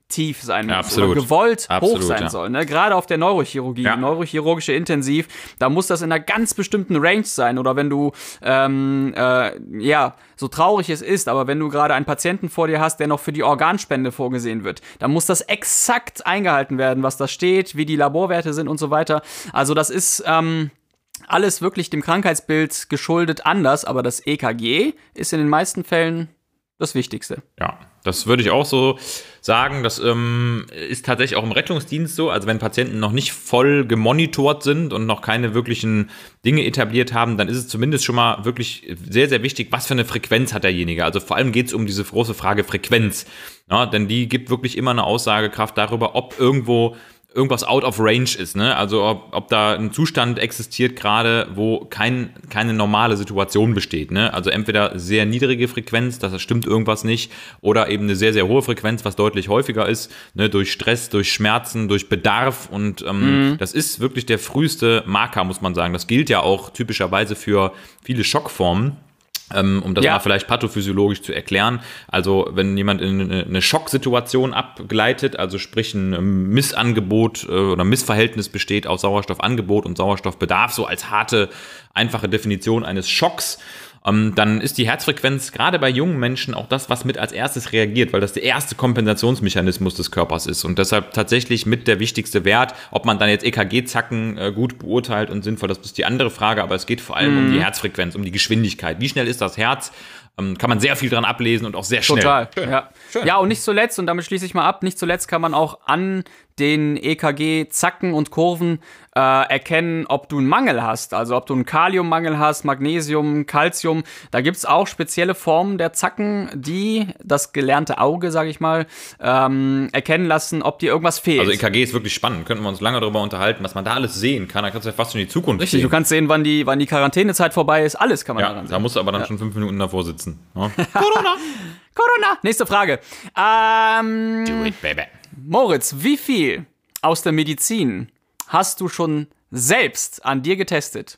tief sein muss ja, absolut. oder gewollt absolut, hoch sein ja. soll. Ne? Gerade auf der Neurochirurgie, Ja. neurochirurgische Intensiv, da muss das in einer ganz bestimmten Range sein. Oder wenn du, ähm, äh, ja, so traurig es ist, aber wenn du gerade einen Patienten vor dir hast, der noch für die Organspende vorgesehen wird, dann muss das exakt eingehalten werden, was da steht, wie die Laborwerte sind und so weiter. Also das ist ähm, alles wirklich dem Krankheitsbild geschuldet anders, aber das E K G ist in den meisten Fällen das Wichtigste. Ja, das würde ich auch so sagen. Das ähm, ist tatsächlich auch im Rettungsdienst so. Also wenn Patienten noch nicht voll gemonitort sind und noch keine wirklichen Dinge etabliert haben, dann ist es zumindest schon mal wirklich sehr, sehr wichtig, was für eine Frequenz hat derjenige. Also vor allem geht es um diese große Frage Frequenz. Ja, denn die gibt wirklich immer eine Aussagekraft darüber, ob irgendwo irgendwas out of range ist, ne? Also ob, ob da ein Zustand existiert gerade, wo kein, keine normale Situation besteht, ne? Also entweder sehr niedrige Frequenz, das stimmt irgendwas nicht, oder eben eine sehr, sehr hohe Frequenz, was deutlich häufiger ist, ne? Durch Stress, durch Schmerzen, durch Bedarf und ähm, mhm. das ist wirklich der früheste Marker, muss man sagen. Das gilt ja auch typischerweise für viele Schockformen. Um das ja. mal vielleicht pathophysiologisch zu erklären. Also wenn jemand in eine Schocksituation abgleitet, also sprich ein Missangebot oder Missverhältnis besteht aus Sauerstoffangebot und Sauerstoffbedarf, so als harte, einfache Definition eines Schocks, dann ist die Herzfrequenz gerade bei jungen Menschen auch das, was mit als erstes reagiert, weil das der erste Kompensationsmechanismus des Körpers ist und deshalb tatsächlich mit der wichtigste Wert. Ob man dann jetzt E K G-Zacken gut beurteilt und sinnvoll, das ist die andere Frage, aber es geht vor allem mhm. um die Herzfrequenz, um die Geschwindigkeit. Wie schnell ist das Herz? Kann man sehr viel dran ablesen und auch sehr schnell. Total, Schön. Ja. Schön. Ja, und nicht zuletzt, und damit schließe ich mal ab, nicht zuletzt kann man auch an den E K G-Zacken und Kurven äh, erkennen, ob du einen Mangel hast. Also ob du einen Kaliummangel hast, Magnesium, Calcium. Da gibt es auch spezielle Formen der Zacken, die das gelernte Auge, sage ich mal, ähm, erkennen lassen, ob dir irgendwas fehlt. Also E K G ist wirklich spannend. Könnten wir uns lange darüber unterhalten, was man da alles sehen kann. Da kannst du ja fast in die Zukunft Richtig, sehen. du kannst sehen, wann die, wann die Quarantänezeit vorbei ist. Alles kann man ja, daran sehen. Da musst du aber dann ja. schon fünf Minuten davor sitzen. Ja. Corona! Corona! Nächste Frage. Ähm, Do it, baby. Moritz, wie viel aus der Medizin hast du schon selbst an dir getestet?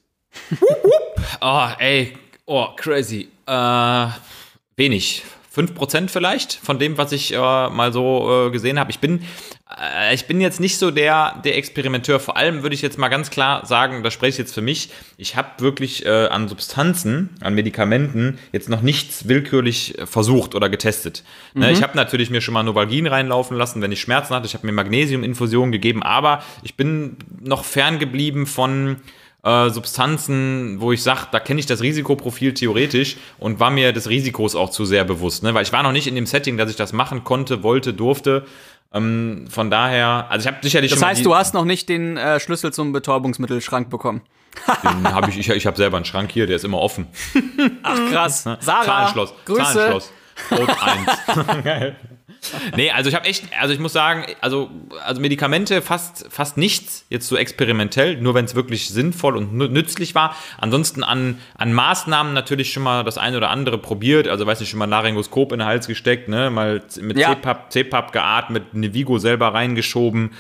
Oh, ey. Oh, crazy. Äh, wenig. fünf Prozent vielleicht von dem, was ich äh, mal so äh, gesehen habe. Ich bin, äh, ich bin jetzt nicht so der, der Experimenteur. Vor allem würde ich jetzt mal ganz klar sagen, da spreche ich jetzt für mich, ich habe wirklich äh, an Substanzen, an Medikamenten jetzt noch nichts willkürlich versucht oder getestet. Mhm. Ne, ich habe natürlich mir schon mal Novalgin reinlaufen lassen, wenn ich Schmerzen hatte. Ich habe mir Magnesiuminfusionen gegeben, aber ich bin noch ferngeblieben von Äh, Substanzen, wo ich sage, da kenne ich das Risikoprofil theoretisch und war mir des Risikos auch zu sehr bewusst, ne? Weil ich war noch nicht in dem Setting, dass ich das machen konnte, wollte, durfte. Ähm, von daher, also ich habe sicherlich das schon. Das heißt, du hast noch nicht den äh, Schlüssel zum Betäubungsmittelschrank bekommen. Den habe ich, ich, ich habe selber einen Schrank hier, der ist immer offen. Ach krass. Sarah, Zahlenschloss. Grüße. Zahlenschloss. Rot eins. Geil. Nee, also ich habe echt, also ich muss sagen, also, also Medikamente fast, fast nichts, jetzt so experimentell, nur wenn es wirklich sinnvoll und nützlich war. Ansonsten an, an Maßnahmen natürlich schon mal das eine oder andere probiert, also weiß nicht, schon mal Laryngoskop in den Hals gesteckt, ne, mal mit ja. C PAP, C PAP geatmet, eine Vigo selber reingeschoben,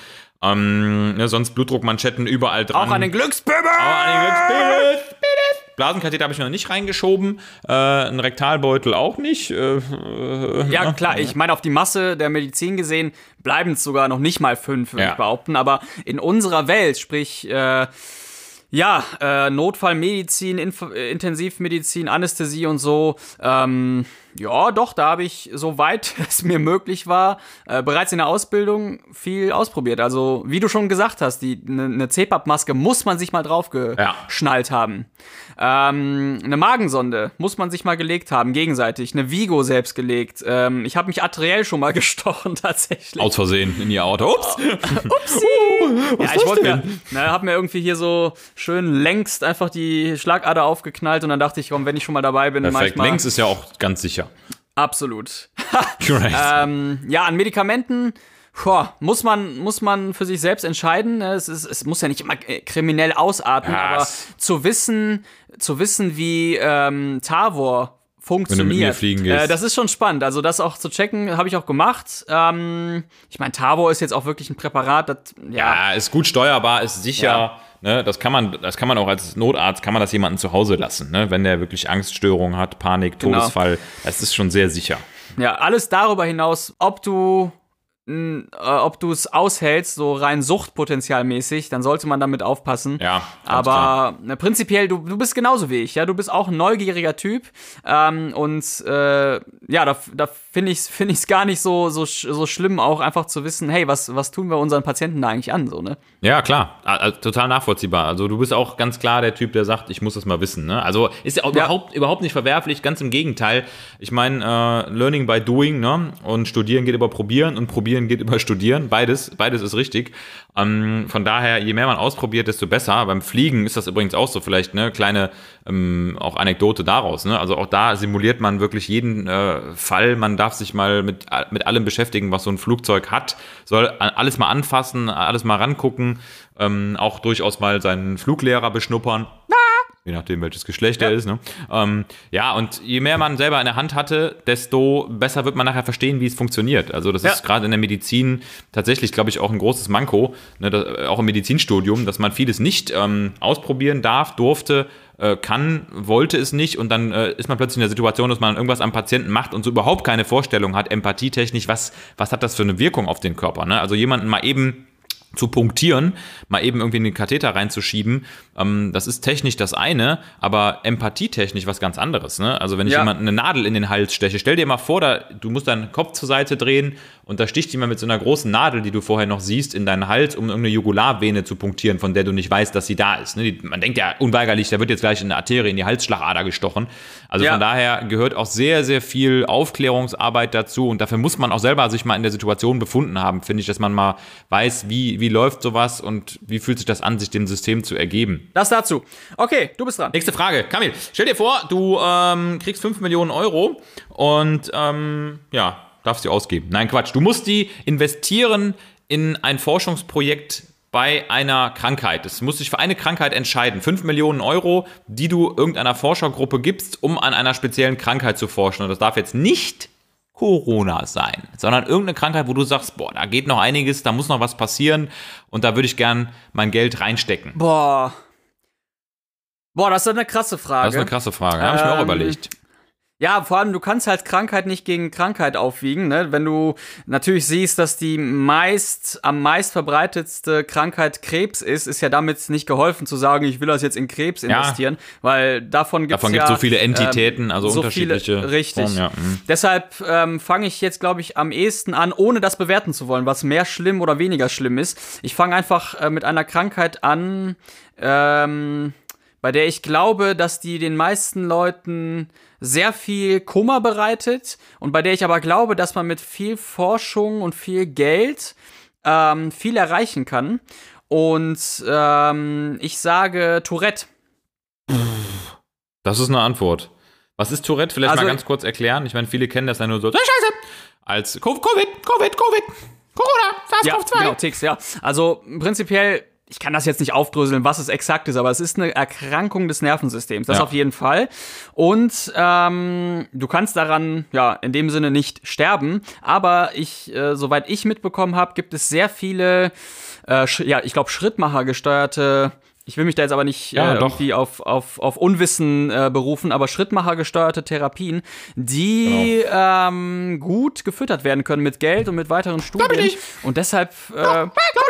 ähm, ne, sonst Blutdruckmanschetten überall dran. Auch an den Glückspilz! Auch an den Glückspilz! Blasenkatheter habe ich noch nicht reingeschoben, äh, einen Rektalbeutel auch nicht. Äh, äh, ja, klar, ich meine, auf die Masse der Medizin gesehen bleiben es sogar noch nicht mal fünf, würde ja. ich behaupten. Aber in unserer Welt, sprich, äh, ja, äh, Notfallmedizin, Inf- Intensivmedizin, Anästhesie und so, ähm, ja, doch, da habe ich, soweit es mir möglich war, äh, bereits in der Ausbildung viel ausprobiert. Also, wie du schon gesagt hast, die eine ne C PAP-Maske muss man sich mal draufgeschnallt ja. haben. Ähm, eine Magensonde muss man sich mal gelegt haben, gegenseitig. Eine Vigo selbst gelegt. Ähm, ich habe mich arteriell schon mal gestochen, tatsächlich. Aus Versehen in ihr Auto. Ups! Upsi! Uh, was ja, ich wollte mir, ne, hab mir irgendwie hier so schön längst einfach die Schlagader aufgeknallt und dann dachte ich, komm, wenn ich schon mal dabei bin, perfekt, manchmal. Längs ist ja auch ganz sicher. Absolut. ähm, ja, an Medikamenten boah, muss man muss man für sich selbst entscheiden. Es, ist, es muss ja nicht immer kriminell ausarten, ja, aber zu wissen, zu wissen, wie ähm, Tavor funktioniert. Wenn du mit mir fliegen gehst. Äh, das ist schon spannend. Also das auch zu checken, habe ich auch gemacht. Ähm, ich meine, Tavor ist jetzt auch wirklich ein Präparat, das ja, ja ist gut steuerbar, ist sicher. Ja. Ne, das kann man, das kann man auch als Notarzt, kann man das jemanden zu Hause lassen, ne? Wenn der wirklich Angststörungen hat, Panik, Todesfall, genau. Das ist schon sehr sicher. Ja, alles darüber hinaus, ob du äh, ob du es aushältst, so rein suchtpotenzialmäßig, dann sollte man damit aufpassen. Ja, aber äh, prinzipiell, du, du bist genauso wie ich, ja, du bist auch ein neugieriger Typ ähm, und äh, ja, da, da finde ich es find ich's gar nicht so, so, so schlimm, auch einfach zu wissen, hey, was, was tun wir unseren Patienten da eigentlich an, so, ne? Ja, klar, also, total nachvollziehbar. Also du bist auch ganz klar der Typ, der sagt, ich muss das mal wissen, ne? Also ist ja, ja. Überhaupt, überhaupt nicht verwerflich, ganz im Gegenteil. Ich meine, äh, Learning by Doing, ne? Und Studieren geht über Probieren und Probieren geht über Studieren. Beides, beides ist richtig. Ähm, von daher, je mehr man ausprobiert, desto besser. Beim Fliegen ist das übrigens auch so, vielleicht eine kleine ähm, auch Anekdote daraus, ne? Also auch da simuliert man wirklich jeden äh, Fall. Man darf sich mal mit, mit allem beschäftigen, was so ein Flugzeug hat. Soll alles mal anfassen, alles mal rangucken. Ähm, auch durchaus mal seinen Fluglehrer beschnuppern. Je nachdem, welches Geschlecht ja. er ist. Ne? Ähm, ja, und je mehr man selber in der Hand hatte, desto besser wird man nachher verstehen, wie es funktioniert. Also das ja. ist gerade in der Medizin tatsächlich, glaube ich, auch ein großes Manko, ne, das, auch im Medizinstudium, dass man vieles nicht ähm, ausprobieren darf, durfte, äh, kann, wollte es nicht und dann äh, ist man plötzlich in der Situation, dass man irgendwas am Patienten macht und so überhaupt keine Vorstellung hat, empathietechnisch, was, was hat das für eine Wirkung auf den Körper. Ne? Also jemanden mal eben zu punktieren, mal eben irgendwie in den Katheter reinzuschieben, ähm, das ist technisch das eine, aber empathietechnisch was ganz anderes. Ne? Also wenn ich ja. jemanden eine Nadel in den Hals steche, stell dir mal vor, da, du musst deinen Kopf zur Seite drehen und da sticht jemand mit so einer großen Nadel, die du vorher noch siehst, in deinen Hals, um irgendeine Jugularvene zu punktieren, von der du nicht weißt, dass sie da ist. Ne? Die, man denkt ja unweigerlich, da wird jetzt gleich eine Arterie in die Halsschlagader gestochen. Also ja. von daher gehört auch sehr, sehr viel Aufklärungsarbeit dazu und dafür muss man auch selber sich mal in der Situation befunden haben, finde ich, dass man mal weiß, wie, wie läuft sowas und wie fühlt sich das an, sich dem System zu ergeben. Das dazu. Okay, du bist dran. Nächste Frage. Kamil, stell dir vor, du ähm, kriegst fünf Millionen Euro und ähm, ja, darfst die ausgeben. Nein, Quatsch. Du musst die investieren in ein Forschungsprojekt bei einer Krankheit. Es muss sich für eine Krankheit entscheiden. fünf Millionen Euro, die du irgendeiner Forschergruppe gibst, um an einer speziellen Krankheit zu forschen. Und das darf jetzt nicht Corona sein, sondern irgendeine Krankheit, wo du sagst, boah, da geht noch einiges, da muss noch was passieren und da würde ich gern mein Geld reinstecken. Boah. Boah, das ist eine krasse Frage. Das ist eine krasse Frage, ähm, habe ich mir auch überlegt. Ja, vor allem, du kannst halt Krankheit nicht gegen Krankheit aufwiegen, ne? Wenn du natürlich siehst, dass die meist, am meist verbreitetste Krankheit Krebs ist, ist ja damit nicht geholfen zu sagen, ich will das jetzt in Krebs investieren, ja. weil davon gibt's davon ja... Davon gibt es so viele Entitäten, ähm, also so unterschiedliche viele, richtig. Formen, ja. Mhm. Deshalb ähm, fange ich jetzt, glaube ich, am ehesten an, ohne das bewerten zu wollen, was mehr schlimm oder weniger schlimm ist. Ich fange einfach äh, mit einer Krankheit an, ähm... bei der ich glaube, dass die den meisten Leuten sehr viel Kummer bereitet und bei der ich aber glaube, dass man mit viel Forschung und viel Geld ähm, viel erreichen kann. Und ähm, ich sage Tourette. Das ist eine Antwort. Was ist Tourette? Vielleicht also, mal ganz kurz erklären. Ich meine, viele kennen das ja nur so, Scheiße, als Covid, Covid, Covid, Corona, SARS-CoV zwei. Ja, genau, Ticks, ja. Also prinzipiell, ich kann das jetzt nicht aufdröseln, was es exakt ist, aber es ist eine Erkrankung des Nervensystems, das ja. auf jeden Fall. Und ähm, du kannst daran, ja, in dem Sinne nicht sterben, aber ich, äh, soweit ich mitbekommen habe, gibt es sehr viele, äh, sch- ja, ich glaube, Schrittmacher gesteuerte, ich will mich da jetzt aber nicht ja, äh, irgendwie auf, auf, auf Unwissen äh, berufen, aber Schrittmacher gesteuerte Therapien, die genau. ähm, gut gefüttert werden können mit Geld und mit weiteren Studien. Glaub ich nicht. Und deshalb äh,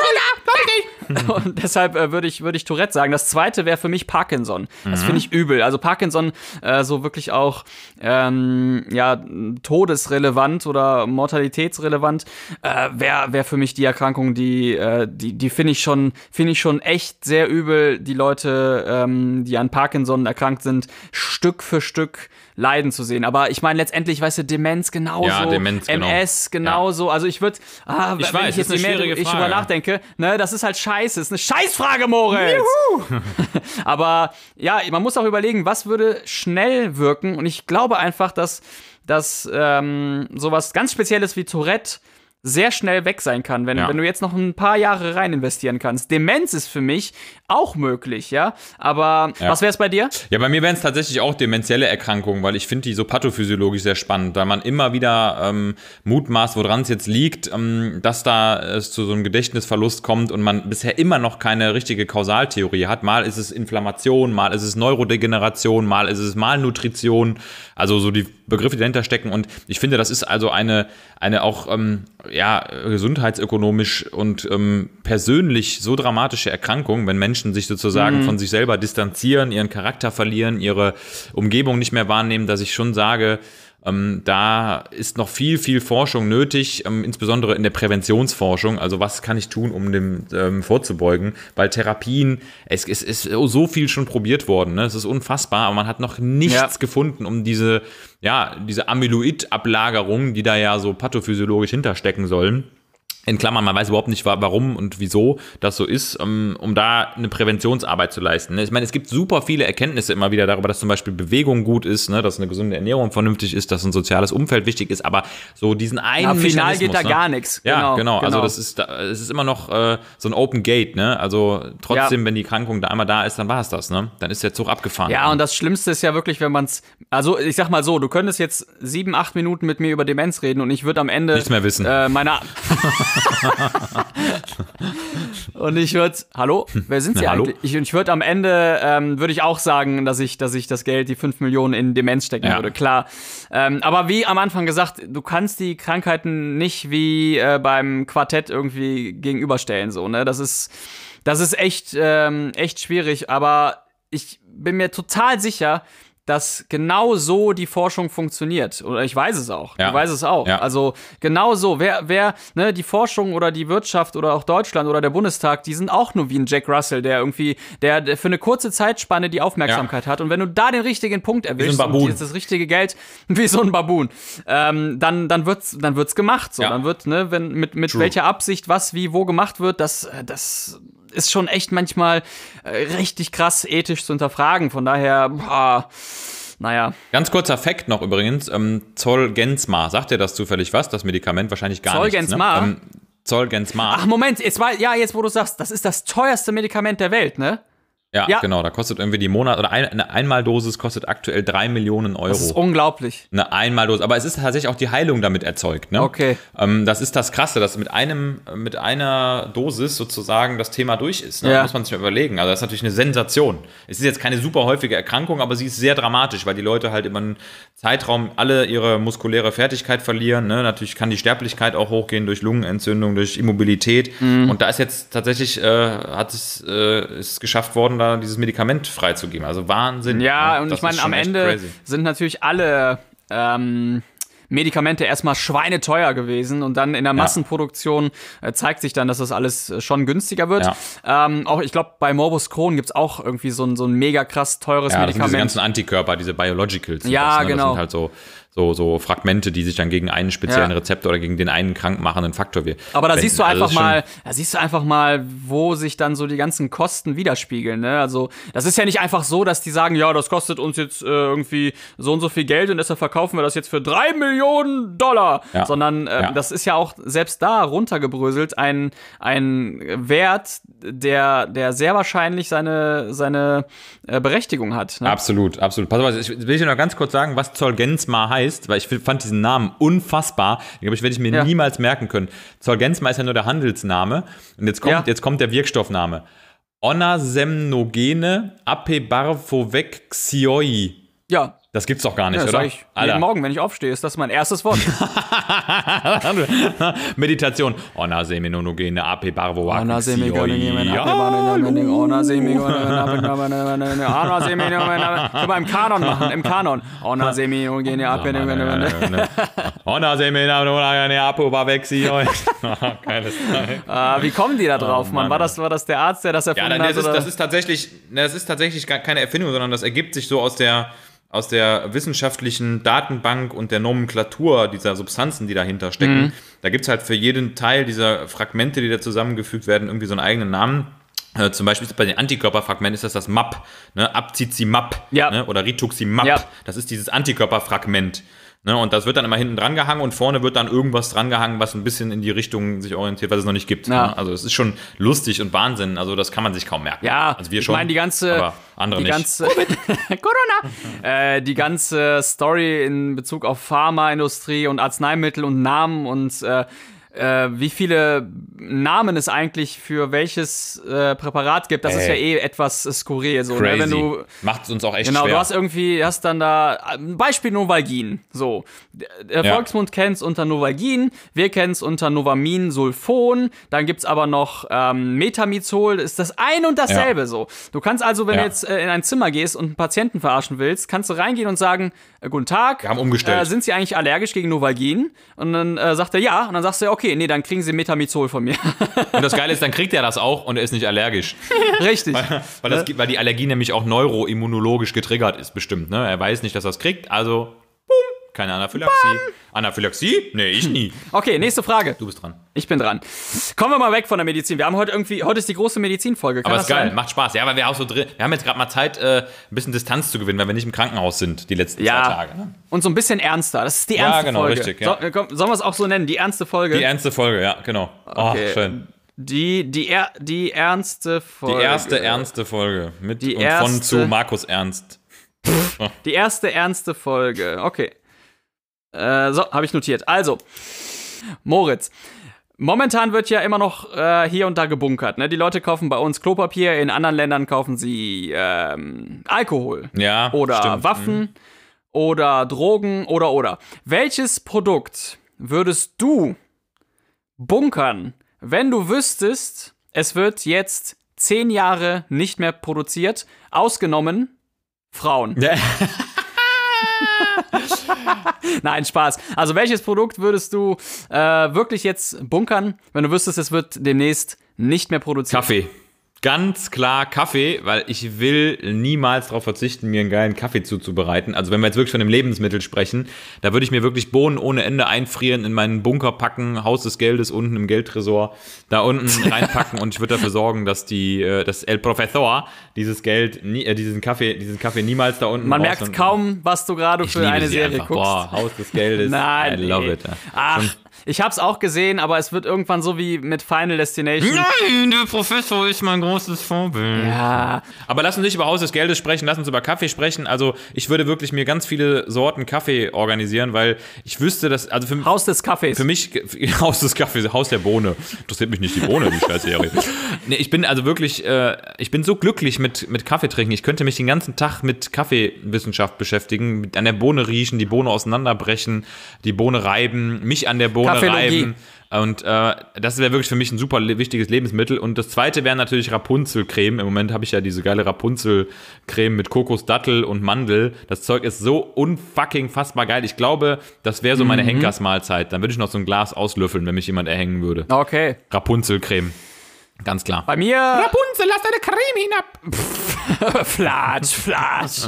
und deshalb äh, würde ich, würde ich Tourette sagen. Das zweite wäre für mich Parkinson. Das mhm. finde ich übel. Also Parkinson äh, so wirklich auch ähm, ja, todesrelevant oder mortalitätsrelevant äh, wäre wär für mich die Erkrankung, die, äh, die, die finde ich schon, finde ich schon echt sehr übel. Die Leute, ähm, die an Parkinson erkrankt sind, Stück für Stück leiden zu sehen. Aber ich meine, letztendlich, weißt du, Demenz genauso, ja, Demenz, M S genau. genauso. Ja. Also ich würde, ah, ich wenn weiß, ich jetzt das ist nicht eine mehr ich Frage. drüber nachdenke, ne, das ist halt scheiße. Das ist eine Scheißfrage, Moritz. Aber ja, man muss auch überlegen, was würde schnell wirken. Und ich glaube einfach, dass, dass ähm, sowas ganz Spezielles wie Tourette sehr schnell weg sein kann, wenn, ja. wenn du jetzt noch ein paar Jahre rein investieren kannst. Demenz ist für mich auch möglich, ja, aber ja. was wäre es bei dir? Ja, bei mir wären es tatsächlich auch demenzielle Erkrankungen, weil ich finde die so pathophysiologisch sehr spannend, weil man immer wieder ähm, mutmaßt, woran es jetzt liegt, ähm, dass da es zu so einem Gedächtnisverlust kommt und man bisher immer noch keine richtige Kausaltheorie hat. Mal ist es Inflammation, mal ist es Neurodegeneration, mal ist es Malnutrition, also so die Begriffe, die dahinter stecken. Und ich finde, das ist also eine, eine auch ähm, ja, gesundheitsökonomisch und ähm, persönlich so dramatische Erkrankung, wenn Menschen sich sozusagen mhm. von sich selber distanzieren, ihren Charakter verlieren, ihre Umgebung nicht mehr wahrnehmen, dass ich schon sage, Ähm, da ist noch viel, viel Forschung nötig, ähm, insbesondere in der Präventionsforschung. Also was kann ich tun, um dem ähm, vorzubeugen? Weil Therapien, es, es ist so viel schon probiert worden. Ne? Es ist unfassbar, aber man hat noch nichts ja. gefunden, um diese, ja, diese Amyloid-Ablagerungen, die da ja so pathophysiologisch hinterstecken sollen, in Klammern, man weiß überhaupt nicht, warum und wieso das so ist, um, um da eine Präventionsarbeit zu leisten. Ich meine, es gibt super viele Erkenntnisse immer wieder darüber, dass zum Beispiel Bewegung gut ist, ne, dass eine gesunde Ernährung vernünftig ist, dass ein soziales Umfeld wichtig ist, aber so diesen einen ja, final geht da ne? gar nichts. Ja, genau, genau. genau. Also das ist, es ist immer noch äh, so ein Open Gate, ne? Also trotzdem, ja. wenn die Krankung da einmal da ist, dann war es das, ne? Dann ist der Zug abgefahren. Ja, und das Schlimmste ist ja wirklich, wenn man es, also ich sag mal so, du könntest jetzt sieben, acht Minuten mit mir über Demenz reden und ich würde am Ende nichts mehr wissen. Äh, meiner Und ich würde, hallo, wer sind Sie Na, eigentlich? hallo? Ich, ich würde am Ende, ähm, würde ich auch sagen, dass ich, dass ich das Geld, die fünf Millionen in Demenz stecken ja. würde, klar. Ähm, aber wie am Anfang gesagt, du kannst die Krankheiten nicht wie äh, beim Quartett irgendwie gegenüberstellen, so, ne? Das ist, das ist echt, ähm, echt schwierig, aber ich bin mir total sicher, dass genau so die Forschung funktioniert. Oder ich weiß es auch. Ja. Ich weiß es auch. Ja. Also genau so. Wer, wer, ne, die Forschung oder die Wirtschaft oder auch Deutschland oder der Bundestag, die sind auch nur wie ein Jack Russell, der irgendwie, der, der für eine kurze Zeitspanne die Aufmerksamkeit ja. hat. Und wenn du da den richtigen Punkt erwischst so und das richtige Geld, wie so ein Babun, ähm, dann, dann wird's, dann wird's gemacht. So. Ja. Dann wird, ne, wenn, mit, mit welcher Absicht was, wie, wo gemacht wird, das, das ist schon echt manchmal äh, richtig krass ethisch zu hinterfragen. Von daher, boah, naja. Ganz kurzer Fakt noch übrigens, ähm, Zolgensma, sagt dir das zufällig was? Das Medikament wahrscheinlich gar Zolgensma? nichts. Ne? Ähm, Zolgensma. Ach Moment, jetzt, war, ja, jetzt wo du sagst, das ist das teuerste Medikament der Welt, ne? Ja, Ja. genau, da kostet irgendwie die Monat, oder ein, eine Einmaldosis kostet aktuell drei Millionen Euro. Das ist unglaublich. Eine Einmaldosis, aber es ist tatsächlich auch die Heilung damit erzeugt, ne? Okay. Ähm, das ist das Krasse, dass mit einem, mit einer Dosis sozusagen das Thema durch ist, ne? Ja. Da muss man sich mal überlegen. Also das ist natürlich eine Sensation. Es ist jetzt keine super häufige Erkrankung, aber sie ist sehr dramatisch, weil die Leute halt über einen Zeitraum alle ihre muskuläre Fertigkeit verlieren, ne? Natürlich kann die Sterblichkeit auch hochgehen durch Lungenentzündung, durch Immobilität. Mhm. Und da ist jetzt tatsächlich, äh, hat es, äh, ist es geschafft worden, da dieses Medikament freizugeben. Also Wahnsinn. Ja, ne? und Das ich meine, ist schon am echt Ende crazy. sind natürlich alle ähm, Medikamente erstmal schweineteuer gewesen und dann in der Massenproduktion äh, zeigt sich dann, dass das alles äh, schon günstiger wird. Ja. Ähm, auch, ich glaube, bei Morbus Crohn gibt's auch irgendwie so ein, so ein mega krass teures Ja, das sind diese Medikament. ganzen Antikörper, diese Biologicals. sind Ja, das, ne? genau. Das sind halt so, so, so Fragmente, die sich dann gegen einen speziellen Ja. Rezeptor oder gegen den einen krankmachenden Faktor wir. Aber da wenden. siehst du Also einfach das ist schon- mal, da siehst du einfach mal, wo sich dann so die ganzen Kosten widerspiegeln, ne? Also, das ist ja nicht einfach so, dass die sagen, ja, das kostet uns jetzt äh, irgendwie so und so viel Geld und deshalb verkaufen wir das jetzt für drei Millionen Dollar. Ja. Sondern äh, Ja. das ist ja auch selbst da runtergebröselt ein, ein Wert, der, der sehr wahrscheinlich seine, seine äh, Berechtigung hat. Ne? Absolut, absolut. Pass auf, ich will dir noch ganz kurz sagen, was Zolgensma heißt, weil ich fand diesen Namen unfassbar. Ich glaube, ich werde ich mir Ja. niemals merken können. Zolgensma ist ja nur der Handelsname. Und jetzt kommt, Ja. jetzt kommt der Wirkstoffname. Onasemnogene apebarvovec-xioi. Ja. Das gibt's doch gar nicht, Ja, das oder? sag ich jeden Morgen, wenn ich aufstehe, ist das mein erstes Wort. Meditation. Onasemnogene apebarvovec-xioi. Können wir im Kanon machen, im Kanon. Onasemnogene Geiles Teil. Wie kommen die da drauf, Oh, Mann? Mann. War das, war das der Arzt, der das Ja, erfunden dann, hat? das, ist, oder? das, ist tatsächlich, das ist tatsächlich gar keine Erfindung, sondern das ergibt sich so aus der, aus der wissenschaftlichen Datenbank und der Nomenklatur dieser Substanzen, die dahinter stecken. Mhm. Da gibt es halt für jeden Teil dieser Fragmente, die da zusammengefügt werden, irgendwie so einen eigenen Namen. Äh, zum Beispiel ist bei den Antikörperfragmenten ist das das M A P, ne? Abcicimab, Ja. ne? Oder Rituximab. Ja. Das ist dieses Antikörperfragment. Ne, und das wird dann immer hinten dran gehangen und vorne wird dann irgendwas dran gehangen, was ein bisschen in die Richtung sich orientiert, was es noch nicht gibt. Ja. Ne? Also es ist schon lustig und Wahnsinn. Also das kann man sich kaum merken. Ja, also wir ich schon, meine, die ganze, aber andere die nicht. ganze Corona, äh, die ganze Story in Bezug auf Pharmaindustrie und Arzneimittel und Namen und äh, äh, wie viele Namen es eigentlich für welches äh, Präparat gibt. Das Ey. ist ja eh etwas äh, skurril. So, ne? Wenn du, Macht es uns auch echt genau, schwer. du hast irgendwie, hast dann da, ein Beispiel Novalgin. So, der Ja. Volksmund kennt es unter Novalgin, wir kennen es unter Novamin, Sulfon, dann gibt's aber noch ähm, Metamizol, ist das ein und dasselbe Ja. so. Du kannst also, wenn Ja. du jetzt äh, in ein Zimmer gehst und einen Patienten verarschen willst, kannst du reingehen und sagen, äh, guten Tag, Wir haben umgestellt. Äh, sind Sie eigentlich allergisch gegen Novalgin? Und dann äh, sagt er ja, und dann sagst du, okay, nee, dann kriegen Sie Metamizol von mir. Und das Geile ist, dann kriegt er das auch und er ist nicht allergisch. Richtig. Weil, das, weil die Allergie nämlich auch neuroimmunologisch getriggert ist, bestimmt. Ne? Er weiß nicht, dass er es kriegt, also boom, keine Anaphylaxie. Anaphylaxie? Nee, ich nie. Okay, nächste Frage. Du bist dran. Ich bin dran. Kommen wir mal weg von der Medizin. Wir haben heute irgendwie, heute ist die große Medizinfolge. Kann Aber das ist geil, sein? macht Spaß. Ja, weil wir auch so drin. Wir haben jetzt gerade mal Zeit, äh, ein bisschen Distanz zu gewinnen, weil wir nicht im Krankenhaus sind, die letzten Ja. zwei Tage. Ne? Und so ein bisschen ernster. Das ist die Ja, ernste genau, Folge. richtig, ja. So, komm, sollen wir es auch so nennen? Die ernste Folge? Die ernste Folge, ja, genau. Okay. Oh, schön. Die, die, er, die ernste Folge. Die erste ernste Folge. Mit Die und erste- von zu Markus Ernst. Die erste ernste Folge. Okay. Äh, so, habe ich notiert. Also, Moritz. Momentan wird ja immer noch äh, hier und da gebunkert. Ne? Die Leute kaufen bei uns Klopapier, in anderen Ländern kaufen sie ähm, Alkohol. Ja, Oder stimmt. Waffen oder Drogen oder oder. Welches Produkt würdest du bunkern, wenn du wüsstest, es wird jetzt zehn Jahre nicht mehr produziert, ausgenommen Frauen? Ja. Nein, Spaß. Also welches Produkt würdest du äh, wirklich jetzt bunkern, wenn du wüsstest, es wird demnächst nicht mehr produziert? Kaffee. Ganz klar Kaffee, weil ich will niemals darauf verzichten, mir einen geilen Kaffee zuzubereiten. Also wenn wir jetzt wirklich von einem Lebensmittel sprechen, da würde ich mir wirklich Bohnen ohne Ende einfrieren, in meinen Bunker packen, Haus des Geldes unten im Geldtresor, da unten reinpacken und ich würde dafür sorgen, dass die, äh, dass El Professor dieses Geld, nie, äh, diesen Kaffee, diesen Kaffee niemals da unten Man raus- merkt kaum, was du gerade Ich für liebe eine sie Serie einfach. guckst. Boah, Haus des Geldes. Nein, I love nee. it. Ja. Ach, ich hab's auch gesehen, aber es wird irgendwann so wie mit Final Destination. Nein, der Professor ist mein großes Vorbild. Ja, Aber lass uns nicht über Haus des Geldes sprechen, lass uns über Kaffee sprechen. Also ich würde wirklich mir ganz viele Sorten Kaffee organisieren, weil ich wüsste, dass, also für, Haus des Kaffees. für mich, Haus des Kaffees, Haus der Bohne. Interessiert mich nicht die Bohne, die Scheißserie. Nee, ich bin also wirklich, äh, ich bin so glücklich mit, mit Kaffee trinken. Ich könnte mich den ganzen Tag mit Kaffeewissenschaft beschäftigen, mit an der Bohne riechen, die Bohne auseinanderbrechen, die Bohne reiben, mich an der Bohne Kaffeologie. reiben. Und äh, das wäre wirklich für mich ein super le- wichtiges Lebensmittel. Und das zweite wäre natürlich Rapunzelcreme. Im Moment habe ich ja diese geile Rapunzelcreme mit Kokos, Dattel und Mandel. Das Zeug ist so unfucking fassbar geil. Ich glaube, das wäre so meine Henkersmahlzeit. Dann würde ich noch so ein Glas auslöffeln, wenn mich jemand erhängen würde. Okay. Rapunzelcreme. Ganz klar. Bei mir. Rapunzel, lass deine Creme hinab. Flatsch, Flatsch.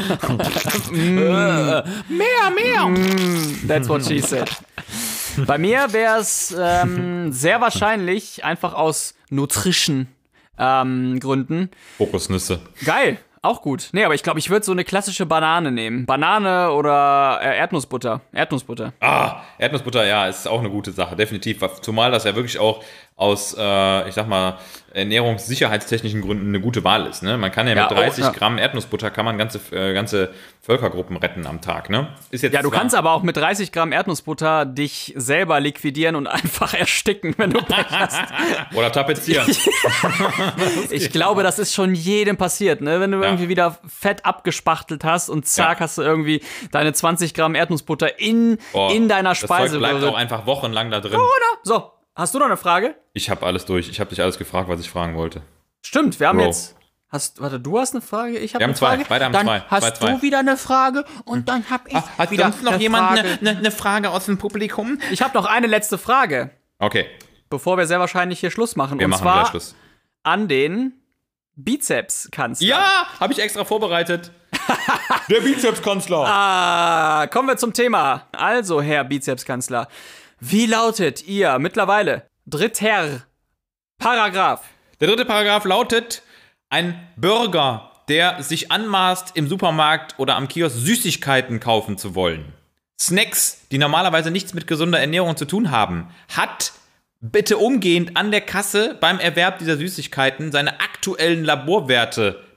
Mehr, mehr. That's what she said. Bei mir wäre es ähm, sehr wahrscheinlich einfach aus Nutrition ähm, Gründen. Kokosnüsse. Geil, auch gut. Nee, aber ich glaube, ich würde so eine klassische Banane nehmen. Banane oder äh, Erdnussbutter. Erdnussbutter. Ah, Erdnussbutter, ja, ist auch eine gute Sache, definitiv. Zumal das ja wirklich auch aus, äh, ich sag mal, ernährungssicherheitstechnischen Gründen eine gute Wahl ist. Ne? Man kann ja, Ja, mit dreißig oh, ja. Gramm Erdnussbutter kann man ganze, äh, ganze Völkergruppen retten am Tag. Ne? Ist jetzt Ja, du zwar- kannst aber auch mit dreißig Gramm Erdnussbutter dich selber liquidieren und einfach ersticken, wenn du Pech hast. Oder tapezieren. Ich glaube, das ist schon jedem passiert, ne? Wenn du Ja. irgendwie wieder Fett abgespachtelt hast und zack, Ja. hast du irgendwie deine zwanzig Gramm Erdnussbutter in, Boah, in deiner Das Zeug bleibt Speiseröhre. auch einfach wochenlang da drin. So, hast du noch eine Frage? Ich habe alles durch. Ich habe dich alles gefragt, was ich fragen wollte. Stimmt, wir haben Bro. jetzt. Hast, warte, du hast eine Frage, ich habe Wir haben eine zwei, Frage. beide haben dann zwei. hast Zwei, zwei. du wieder eine Frage und dann habe ich Hat wieder sonst noch eine jemand Frage. eine, eine, eine Frage aus dem Publikum? Ich habe noch eine letzte Frage, Okay, bevor wir sehr wahrscheinlich hier Schluss machen. wir und machen zwar gleich Schluss. an den Bizepskanzler. Ja, habe ich extra vorbereitet. Der Bizepskanzler. Ah, kommen wir zum Thema. Also, Herr Bizepskanzler, wie lautet Ihr mittlerweile dritter Paragraph? Der dritte Paragraph lautet: Ein Bürger, der sich anmaßt, im Supermarkt oder am Kiosk Süßigkeiten kaufen zu wollen, Snacks, die normalerweise nichts mit gesunder Ernährung zu tun haben, hat bitte umgehend an der Kasse beim Erwerb dieser Süßigkeiten seine aktuellen Laborwerte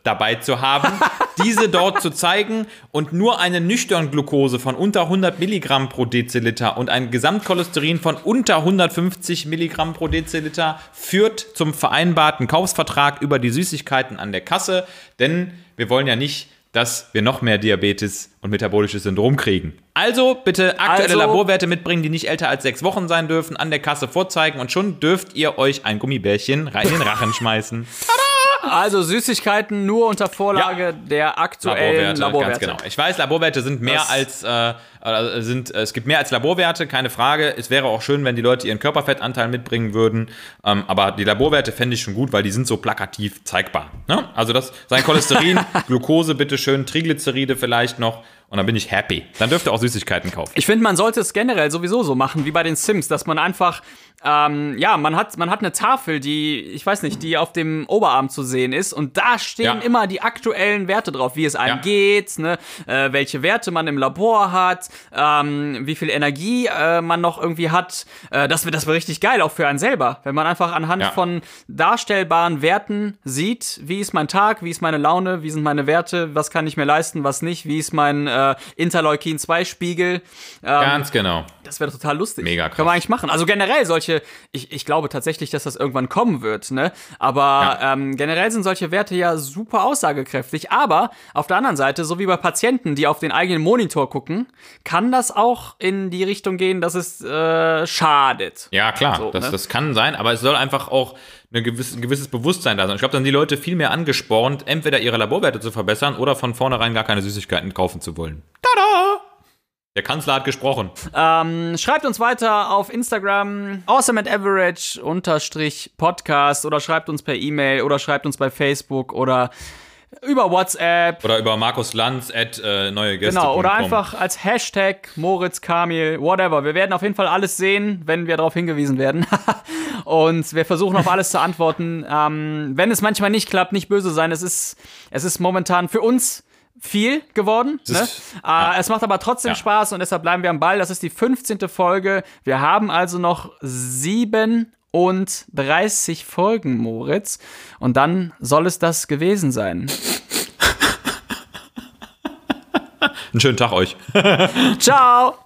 dabei zu haben, diese dort zu zeigen und nur eine Nüchtern-Glucose von unter hundert Milligramm pro Deziliter und ein Gesamtcholesterin von unter hundertfünfzig Milligramm pro Deziliter führt zum vereinbarten Kaufvertrag über die Süßigkeiten an der Kasse, denn wir wollen ja nicht, dass wir noch mehr Diabetes und metabolisches Syndrom kriegen. Also bitte aktuelle Also, Laborwerte mitbringen, die nicht älter als sechs Wochen sein dürfen, an der Kasse vorzeigen und schon dürft ihr euch ein Gummibärchen rein in den Rachen schmeißen. Also Süßigkeiten nur unter Vorlage Ja. der aktuellen Laborwerte, Laborwerte. ganz genau. Ich weiß, Laborwerte sind mehr Das- als äh, äh, sind äh, es gibt mehr als Laborwerte, keine Frage. Es wäre auch schön, wenn die Leute ihren Körperfettanteil mitbringen würden. Ähm, aber die Laborwerte fände ich schon gut, weil die sind so plakativ zeigbar. Ne? Also das sein Cholesterin, Glucose bitteschön, Triglyceride vielleicht noch. Und dann bin ich happy. Dann dürft ihr auch Süßigkeiten kaufen. Ich finde, man sollte es generell sowieso so machen, wie bei den Sims, dass man einfach, ähm, ja, man hat, man hat eine Tafel, die, ich weiß nicht, die auf dem Oberarm zu sehen ist und da stehen Ja. immer die aktuellen Werte drauf, wie es einem Ja. geht, ne, äh, welche Werte man im Labor hat, ähm, wie viel Energie äh, man noch irgendwie hat. Äh, das wäre das wär richtig geil, auch für einen selber, wenn man einfach anhand Ja. von darstellbaren Werten sieht, wie ist mein Tag, wie ist meine Laune, wie sind meine Werte, was kann ich mir leisten, was nicht, wie ist mein äh, Interleukin zwei Spiegel. Ähm, Ganz genau. das wäre total lustig. Mega krass. Können wir eigentlich machen. Also generell solche, ich, ich glaube tatsächlich, dass das irgendwann kommen wird, ne? Aber Ja. ähm, generell sind solche Werte ja super aussagekräftig. Aber auf der anderen Seite, so wie bei Patienten, die auf den eigenen Monitor gucken, kann das auch in die Richtung gehen, dass es äh, schadet. Ja, klar, So, das, ne? das kann sein, aber es soll einfach auch eine gewisse, ein gewisses Bewusstsein da sein. Ich glaube, dann sind die Leute viel mehr angespornt, entweder ihre Laborwerte zu verbessern oder von vornherein gar keine Süßigkeiten kaufen zu wollen. Tada! Der Kanzler hat gesprochen. Ähm, schreibt uns weiter auf Instagram awesome at average unterstrich Podcast oder schreibt uns per E-Mail oder schreibt uns bei Facebook oder über WhatsApp. Oder über Markus Lanz at äh, neue Gäste. Genau, oder einfach als Hashtag Moritz Kamil, whatever. Wir werden auf jeden Fall alles sehen, wenn wir darauf hingewiesen werden. Und wir versuchen auf alles zu antworten. Ähm, wenn es manchmal nicht klappt, nicht böse sein. Es ist, es ist momentan für uns viel geworden. Es Ne? ist- Äh, ja. Es macht aber trotzdem Ja. Spaß und deshalb bleiben wir am Ball. Das ist die fünfzehnte Folge. Wir haben also noch siebenunddreißig Folgen, Moritz. Und dann soll es das gewesen sein. Einen schönen Tag euch. Ciao!